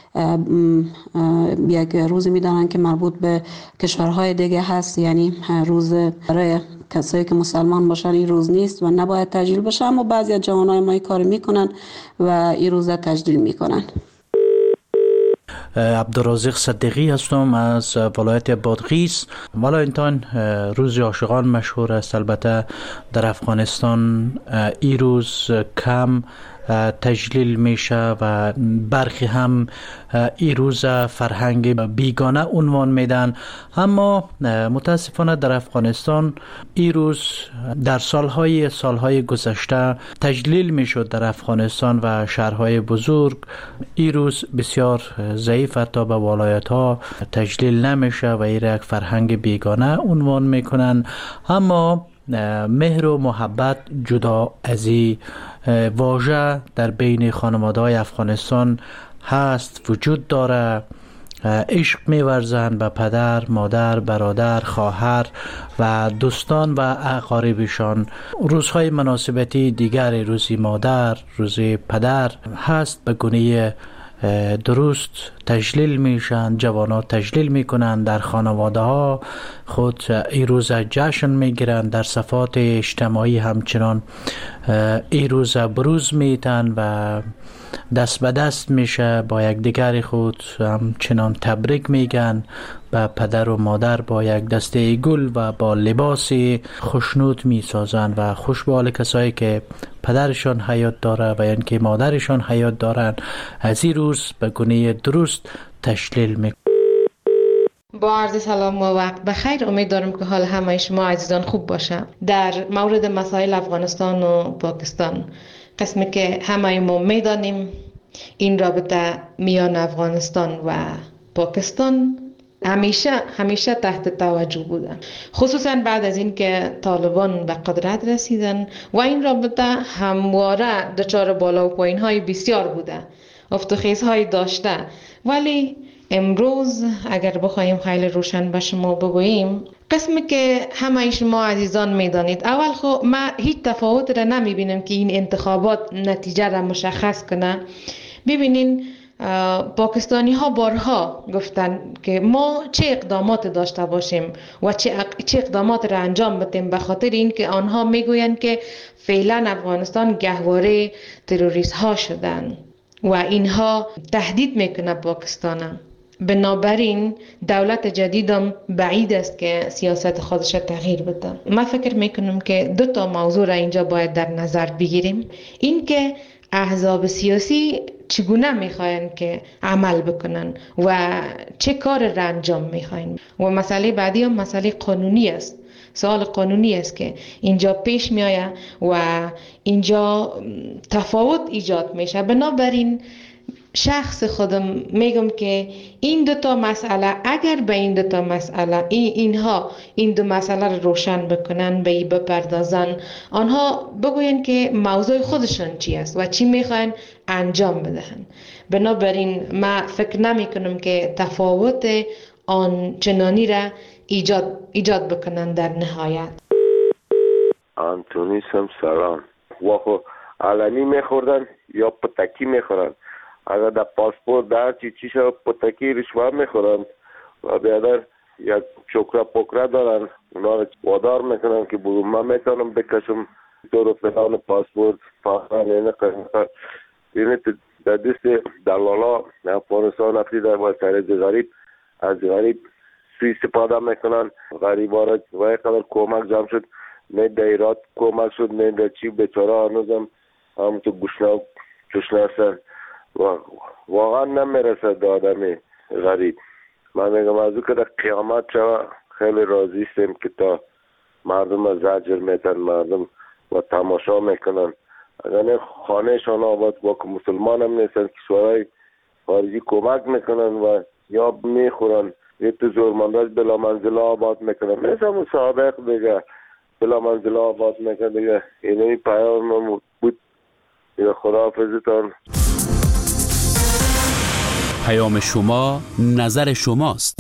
یک روزی میدانن که مربوط به کشورهای دیگه هست، یعنی روز برای کسایی که مسلمان باشن این روز نیست و نباید تجلیل بشه، اما بعضی از جوانای ما این کار میکنن و این روز تجلیل میکنن. عبدالرازق صدیقی هستم از ولایت بادغیس. ولنتاین روز عاشقان مشهور است. البته در افغانستان این روز کم تجلیل میشه و برخی هم این روز فرهنگ بیگانه عنوان میدن، اما متاسفانه در افغانستان این روز در سالهای گذشته تجلیل میشد. در افغانستان و شهرهای بزرگ این روز بسیار ضعیف تا به ولایت ها تجلیل نمیشه و این یک فرهنگ بیگانه عنوان میکنن. اما مهر و محبت جدا از این واژه در بین خانواده‌های افغانستان هست، وجود داره. عشق می‌ورزند به پدر، مادر، برادر، خواهر و دوستان و اقاربشان. روزهای مناسبتی دیگر، روزی مادر، روزی پدر هست، به گونه درست تجلیل میشن. جوانان تجلیل میکنن، در خانواده ها خود این روز جشن میگیرن، در صفات اجتماعی همچنان این روز بروز میتن و دست به دست میشه، با یکدیگر خود همچنان تبریک میگن. با پدر و مادر با یک دسته گل و با لباس خوشنود میسازن و خوش به حال کسایی که پدرشان حیات داره و یعنی که مادرشان حیات دارن از این روز به گونه درست تجلیل میکنن. با عرض سلام و وقت بخیر. امیدوارم که حال همه شما عزیزان خوب باشه. در مورد مسائل افغانستان و پاکستان، قسمی که همه ما میدانیم این رابطه میان افغانستان و پاکستان همیشه تحت توجه بودن، خصوصا بعد از اینکه طالبان به قدرت رسیدن و این رابطه همواره دچار بالا و پایین های بسیار بوده، افت و خیزهای داشته. ولی امروز اگر بخوایم خیلی روشن به شما بگوییم، قسمی که همه شما عزیزان میدانید، اول خب ما هیچ تفاوت را نمیبینیم که این انتخابات نتیجه را مشخص کنه. ببینین پاکستانی ها بارها گفتن که ما چه اقدامات داشته باشیم و چه اقدامات را انجام بدیم، به خاطر اینکه آنها میگویند که فعلا افغانستان گهواره تروریست ها شدن و اینها تهدید میکنه پاکستان. بنابراین دولت جدیدم بعید است که سیاست خودش تغییر بده. من فکر میکنم که دو تا موضوع را اینجا باید در نظر بگیریم. این که احزاب سیاسی چگونه میخواین که عمل بکنن و چه کار را انجام میخواین، و مسئله بعدی هم مسئله قانونی است. سوال قانونی است که اینجا پیش می آید و اینجا تفاوت ایجاد میشه. بنابراین شخص خودم میگم که این دو تا مسئله، اگر به این دو تا مسئله اینها این دو مسئله رو روشن بکنن، به این بپردازن، آنها بگوین که موضوع خودشان چی است و چی میخواین انجام بدهن. بنابراین ما فکر نمی کنم که تفاوت آن چنانی را ایجاد بکنن در نهایت. انتونی سلام. واخو علنی میخوردن یا پتکی میخورن؟ اگر در پاسپورت در چیشه پتکی رشوه میخورن و بیادر یک چکره پکره دارن، اونا رو وادار میکنن که برو من میتونم بکشم تو فلان پاسپورت فاقا اینه در دست دلالا افغانستان افریده و سرز غریب از غریب سوی استفاده میکنن. غریب ها را و یک قدر کمک جمع شد، نه در ایراد کمک شد، نه در چی بچاره هنوزم همونطور گوشنا هستن و واقعا نمیرسد به آدم غریب. من میگم از او که در قیامت شوه خیلی راضی استیم که تا مردم از زجر میتن، مردم و تماشا میکنن. اگر خانهشان آباد با که مسلمان هم نیستن، کشورهای خارجی کمک میکنن و یا میخورن، یه تو زورمنداز بلا منزله آباد میکنن، مثل همون سابق دیگه بلا منزله آباد میکنن دیگه. اینه پیام بود. خداحافظتان. پیام شما نظر شماست.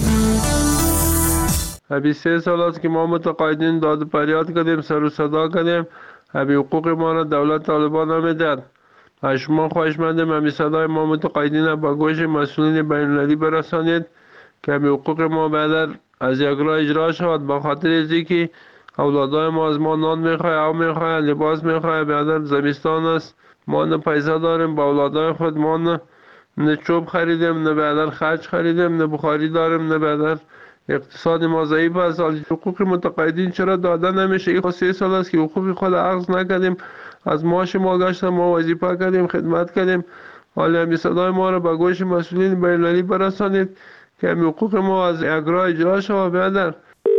23 سال است که ما متقاعدین داد و فریاد کردیم، سر و صدا کردیم، همین حقوق ما را دولت طالبان نمیداد. از شما خواهشمندیم همین صدای ما متقاعدین با گوش مسئولین بین‌المللی برسانید که همین حقوق ما بعد از یک راه اجرا شود. با خاطر ازی که اولادای ما از ما نان میخواه، آب میخواه، لباس میخواه. بعد زمستان است، ما نه پیسه داریم با اولادای خود، ما نه چوب خریدیم، نه بعدر خرج خریدیم، نه بخاری داریم، نه بعدر اقتصاد ما ضعیف است. حقوق متقاعدین چرا داده نمیشه؟ این 3 سال است که حقوق خود اخذ نکردیم، از معاش ما گشتیم، ما وظیفه کردیم، خدمت کردیم. حالا همین صدای ما را به گوش مسئولین بین‌المللی برسانید که همین حقوق ما از اجرا اجرا شود. بیادر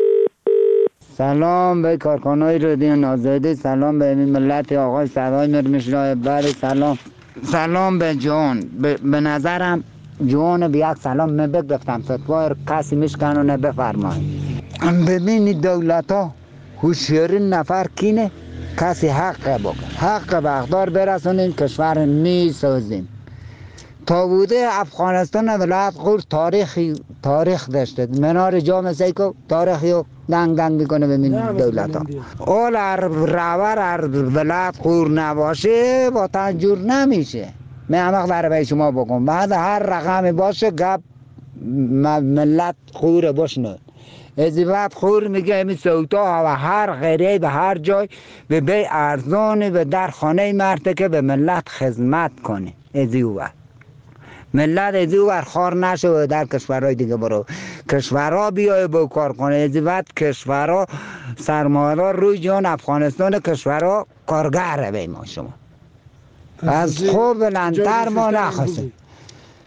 سلام به کارکنای رادیو آزادی، سلام به ملت آقای سرای مرمشرای بر، سلام به جان. به نظرم جان به یک سلام بگفتم ستوار کسی میشکنه نه بفرمایید. ببینید دولت ها هوشیاری نفر کینه، کسی حق بکن، حق به اقدار برسونین، کشور میسازیم. تا بوده افغانستان ولایت غور تاریخ داشته، منار جامعه سیکو تاریخی دنگ میکنه به من دولت ها. اول راور ولایت غور نباشه با تنجور نمیشه. من همه در شما بگم بعد هر رقم باشه گپ ملت خور باشنه. از بعد خور میگه همین سوتا و هر غیره به هر جای به بی ارزانی و در خانه مرده که به ملت خدمت کنه. از او ملت از او خار نشه و در کشورهای دیگه برو کشورها بیای با کار کنه. از بعد کشورها سرمایه‌دار روی جان افغانستان کشورها کارگر به ما شما از خوب بلندتر ما نخواستیم.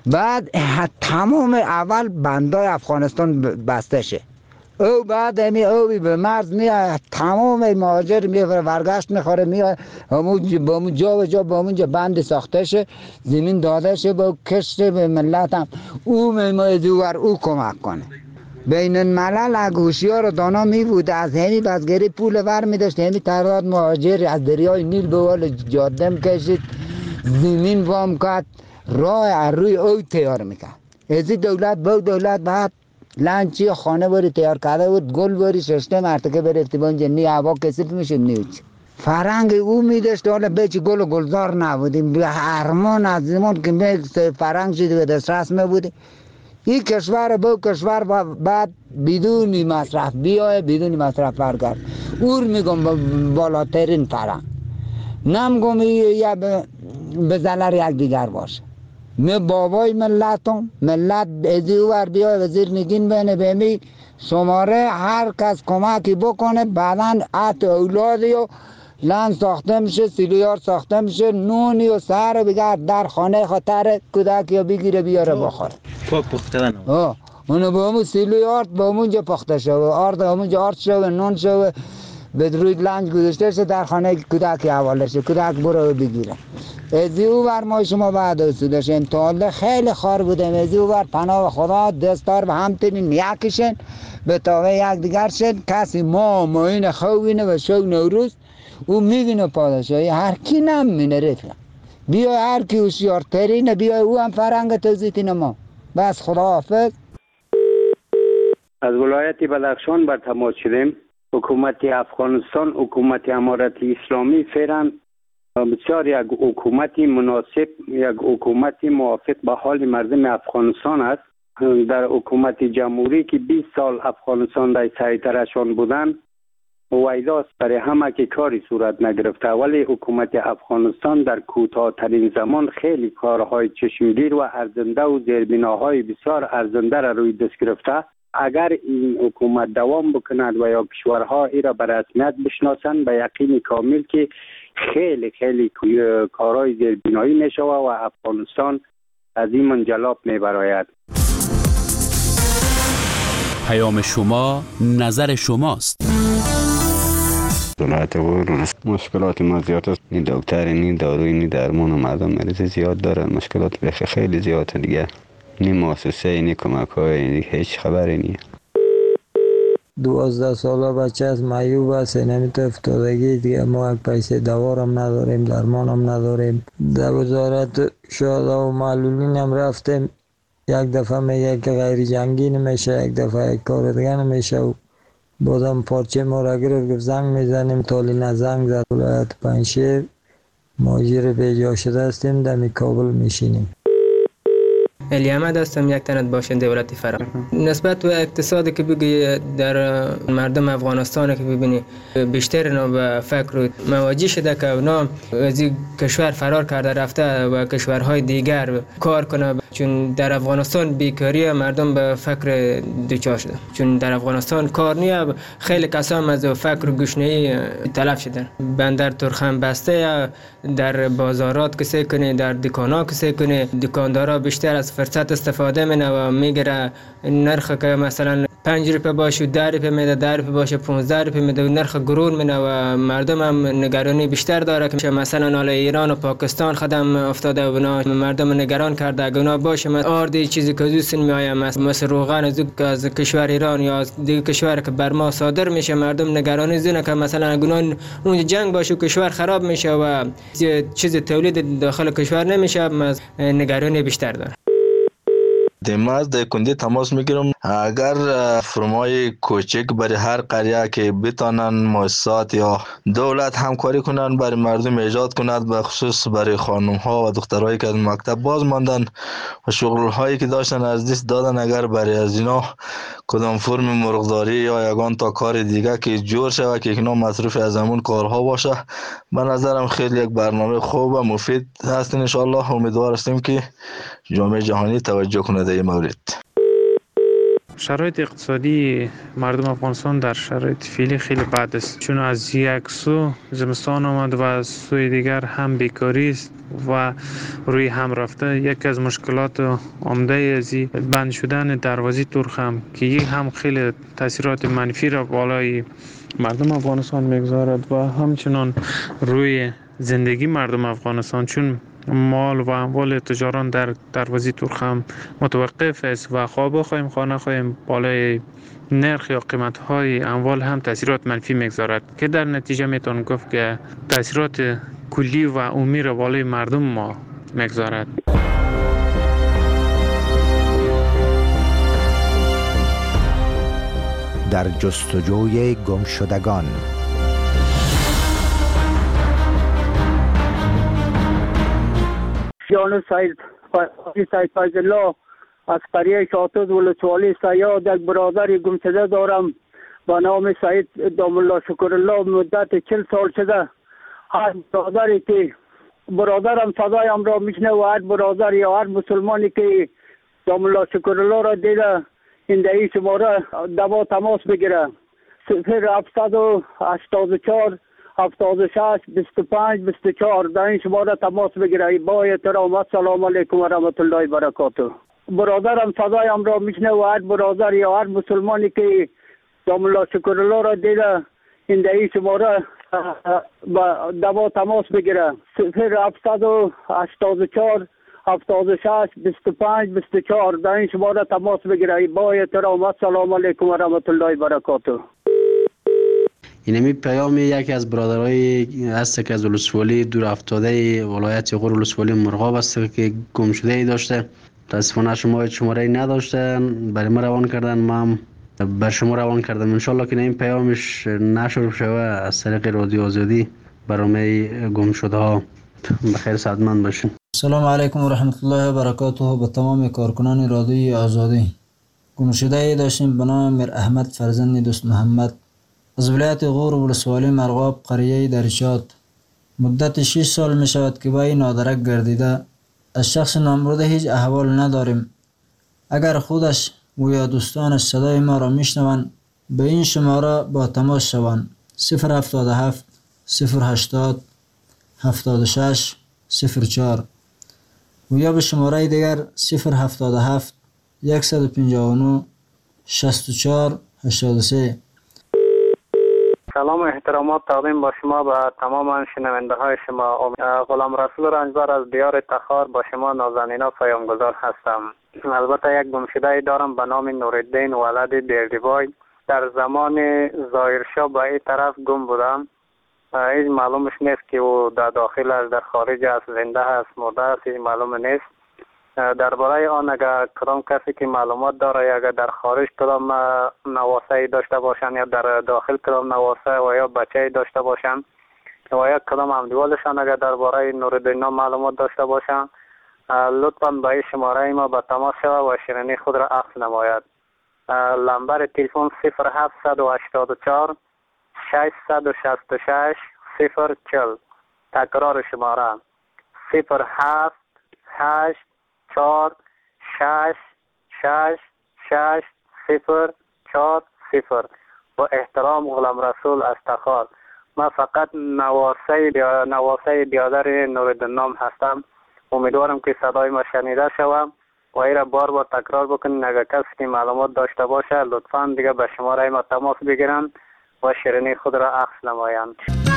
بعد تمام اول بندای افغانستان بسته شه، او بعد او به مرز میاد، تمام مهاجر میاد ورگشت میخوره، میاد همون جا و جا با اونجا بند ساخته شه، زمین داده شه با کشت به ملت هم او میماید او کمک کنه. بین الملل اگوشیار و دانا می بود، از همی بزگری پول ور می داشت، همی تعداد مهاجر از دریای نیل به وال جاده کشید، زمین وام کرد، راه روی او تیار میکرد. از دولت با دولت بعد لنچی خانه باری تیار کرده بود، گل باری ششته مرتکه برفتی بانجا نی هوا کسیف میشه نیوچ فرنگ او میداشت. حالا بیچی گل و گلزار نبودیم، به هرمان از زمان که فرنگ شدی به دسترس میبودیم. این کشور با کشور بعد بدون مصرف بیای بدون مصرف برگرد. اور میگم بالاترین فرنگ نمیگم یا به ضرر یک دیگر باشه. می بابای ملتم، ملت ازی ور بیای وزیر نگین بینه بیمی شماره هر کس کمکی بکنه، بعدا ات اولادی و لند ساخته میشه، سیلیار ساخته میشه، نونی و سر بگرد در خانه خاطر کودک یا بگیره بیاره بخوره. پاک پختن اونو با همون سیلیارد با همونجا پخته شده، آرد همونجا آرد شده، نون شده، به روی لنج گذاشته شده در خانه کودک حواله شده، کودک برو بگیره. ازی او بر ما شما بعد رسیدش امتحاله خیلی خار بودیم. ازی او بر پناه خدا دستار به همتنین یکیشن به تاوه یک دیگر شد. کسی ما این خوینه و شو نوروز او میبینه پادشاهی هر کی نمینه رفیق. بیا هر کی هوشیارترینه بیا او هم فرنگ توزیتین ما. بس خدا حافظ. از ولایت بدخشان بر تماس شدیم. حکومت افغانستان، حکومت امارت اسلامی فعلا بسیار یک حکومتی مناسب، یک حکومتی موافق به حال مردم افغانستان است. در حکومت جمهوری که 20 سال افغانستان در سیطره‌شان بودند ویداست برای همه که کاری صورت نگرفته، ولی حکومت افغانستان در کوتاه‌ترین زمان خیلی کارهای چشمگیر و ارزنده و زیربناهای بسیار ارزنده را روی دست گرفته. اگر این حکومت دوام بکند و یا کشورها ای را به رسمیت بشناسند به یقین کامل که خیلی خیلی کارهای زیربنایی می شود و افغانستان از این منجلاب می براید. پیام شما نظر شماست. ولایت مشکلات ما زیاد است. نی دکتر نی داروی نی درمان و مردم مریض زیاد دارن. مشکلات بخی خیلی زیاده دیگه. نی مؤسسه نی کمک های نی هیچ خبری نی. 12 ساله بچه از معیوب است، نمیتونه افتادگی دیگه. ما پیسه دوارم نداریم، درمانم نداریم. در وزارت شهدا و معلولین هم رفتیم، یک دفعه میگه که غیر جنگی نمیشه، یک دفعه یک کار دیگه نمیشه و بازم پارچه ما را گرفت زنگ میزنیم. تالینا زنگ زد ولایت پنجشیر، مهاجر بیجا شده هستیم، در کابل میشینیم. علی احمد هستم، یک تنت باشنده ولایت فرا. نسبت به اقتصادی که بگی در مردم افغانستان که ببینی بیشتر اینا به فکر مواجه شده که اونا از کشور فرار کرده رفته و کشورهای دیگر کار کنه، چون در افغانستان بیکاری مردم به فکر دچار شده، چون در افغانستان کار نیه. خیلی کسان از فکر گشنه‌ای تلف شدن. بندر ترخم بسته، در بازارات کسی کنه، در دکانا کسی کنه، دکاندارا بیشتر از فرصت استفاده منه و میگیره نرخ که مثلا 5 روپیه باشه 10 روپیه میده، 10 روپیه باشه 15 روپیه میده و نرخ گرون منه و مردم هم نگرانی بیشتر داره که مثلا حالا ایران و پاکستان خدم افتاده و اونا مردم نگران کرده اگه اونا باشه آردی چیزی که دوستن میآید مثل روغن از کشور ایران یا از دیگه کشور که بر ما صادر میشه، مردم نگرانی زونه که مثلا اگه اون جنگ باشه و کشور خراب میشه و چیز تولید داخل کشور نمیشه، نگرانی بیشتر داره. ما از کنده تماس میگیرم اگر فرمای کوچک برای هر قریه که بتانن مؤسسات یا دولت همکاری کنن برای مردم ایجاد کند، به خصوص برای خانم ها و دخترایی که از مکتب باز ماندن و شغل هایی که داشتن از دست دادن، اگر برای از اینا کدام فرم مرغداری یا یگان تا کار دیگه که جور شود که اینا مصروف از همون کارها باشه، به نظرم خیلی یک برنامه خوب و مفید هست. ان شاء الله امیدوار هستیم که جامعه جهانی توجه کنه در این مورد. شرایط اقتصادی مردم افغانستان در شرایط فعلی خیلی بد است، چون از یک سو زمستان آمد و از سوی دیگر هم بیکاری است و روی هم رفته. یکی از مشکلات عمده از بند شدن دروازه تورخم که یک هم خیلی تاثیرات منفی را بالای مردم افغانستان میگذارد و همچنان روی زندگی مردم افغانستان، چون مال و اموال تجاران در دروازه تورخم متوقف است و خواه بخواهیم خواه نخواهیم بالای نرخ یا قیمت های اموال هم تاثیرات منفی میگذارد که در نتیجه میتون گفت که تاثیرات کلی و عمومی را بالای مردم ما میگذارد. در جستجوی گمشدگان. جان سید فیض الله از قریه شاتوز ولسوالی سیاد یک برادر گمشده دارم با نام سید دام الله شکر الله. مدت 40 سال شده هر برادری که برادرم صدایم را میشنه و هر برادر یا هر مسلمانی که دام الله شکر الله را دیده این دهی شماره دوا تماس بگیره 0784 76 25 24 در این شماره تماس بگیره. با احترام السلام علیکم و رحمت الله و برکاته. برادرم صدایم را میشنه و هر برادر یا هر مسلمانی که دام الله شکر الله را دیده این دهی شماره دوا تماس بگیره 0784 76 25 24 در این شماره تماس بگیره. با احترام السلام علیکم و رحمت الله و برکاته. اینمی پیام یکی از برادرای هست که از ولسوالی دور افتاده ولایت غور ولسوالی مرغاب است که گم شده ای داشته. متاسفانه شماره نداشته، برای ما روان کردن، ما هم بر شما روان کردم. انشالله که این پیامش نشر شوه از طریق رادیو آزادی برای گم شده ها. بخیر سعادتمند باشین. سلام علیکم و رحمت الله و برکاته. به تمام کارکنان رادیوی آزادی. گم شده ای داشتیم به نام میر احمد فرزند دوست محمد از ولایت غور ولسوالی مرغاب قریه درشات. مدت 6 سال می شود که با این نادرک گردیده. از شخص نامبرده هیچ احوال نداریم. اگر خودش و یا دوستانش صدای ما را میشنوند به این شماره با تماس شوند 077 080 76 04 و یا به شماره دیگر 077 159 64 83. سلام و احترامات تقدیم با شما به تمام شنونده های شما. غلام رسول رنجبر از دیار تخار با شما نازنینا پیامگذار هستم. البته یک گمشده دارم به نام نورالدین ولد دیردیبای. در زمان ظاهرشاه به این طرف گم بودم. هیچ معلومش نیست که او در داخل است، در خارج است، زنده است، مرده است، هیچ معلوم نیست. درباره آن اگر کدام کسی که معلومات داره یا اگر در خارج کدام نواسه داشته باشند یا در داخل کدام نواسه و یا بچه داشته باشند و یا کدام همدیوالشان اگر درباره نورالدین معلومات داشته باشند لطفاً به این شماره ما به تماس شود و شیرینی خود را عکس نماید. نمبر تلفن 0784 666 040. تکرار شماره 078 4 6 6 6 0 4 0. با احترام غلام رسول از تخار. من فقط نواسه بیادر نورالدین نام هستم. امیدوارم که صدای ما شنیده شوم و ای را بار بار تکرار بکنین. اگر کسی که معلومات داشته باشه لطفاً دیگه به شماره ما تماس بگیرن و شیرینی خود را عکس نمایند.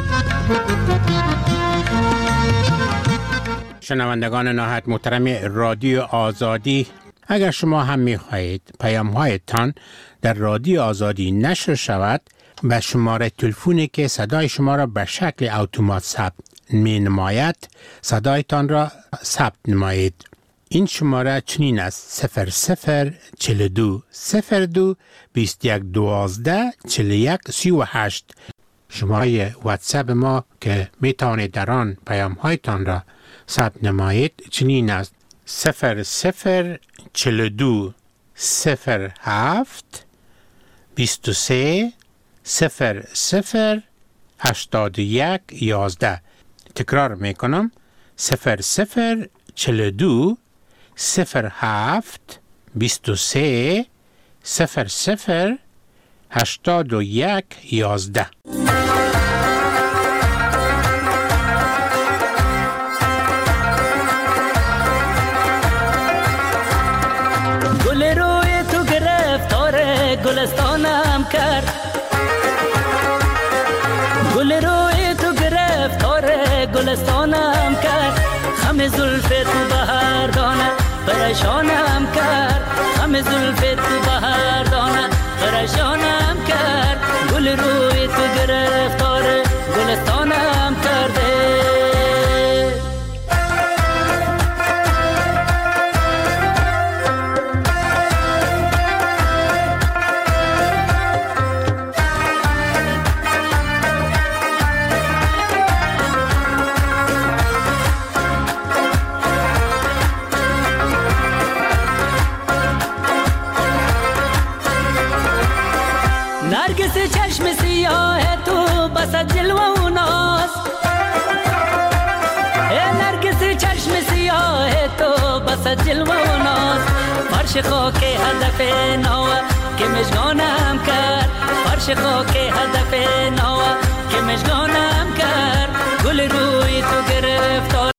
شنوندگان نهایت محترم رادیو آزادی، اگر شما هم می‌خواهید پیام‌هایتان در رادیو آزادی نشر شود، به شماره تلفنی که صدای شما را به شکل اتومات ثبت می‌نماید صدایتان را ثبت نمایید. این شماره چنین است: 0042 02 21 12 41 38. شماره واتساپ ما که میتوانید در آن پیام‌هایتان را ثبت نمایید چنین است: 0042 07 23 00 81 11. تکرار میکنم: 0042 07 23 00 81 11. غم زلف تو بهر دانه پریشانم کرد غم زلف تو بهر دانه پریشانم کرد گل روی تو گرفتار گلستانم کرده نرگس چشم سیاه تو بس جلوه و ناز نرگس چشم سیاه تو بس جلوه و ناز فرش خاک هدف نوه که مشگانم کرد فرش خاک هدف نوه که مشگانم کرد گل روی تو گرفتار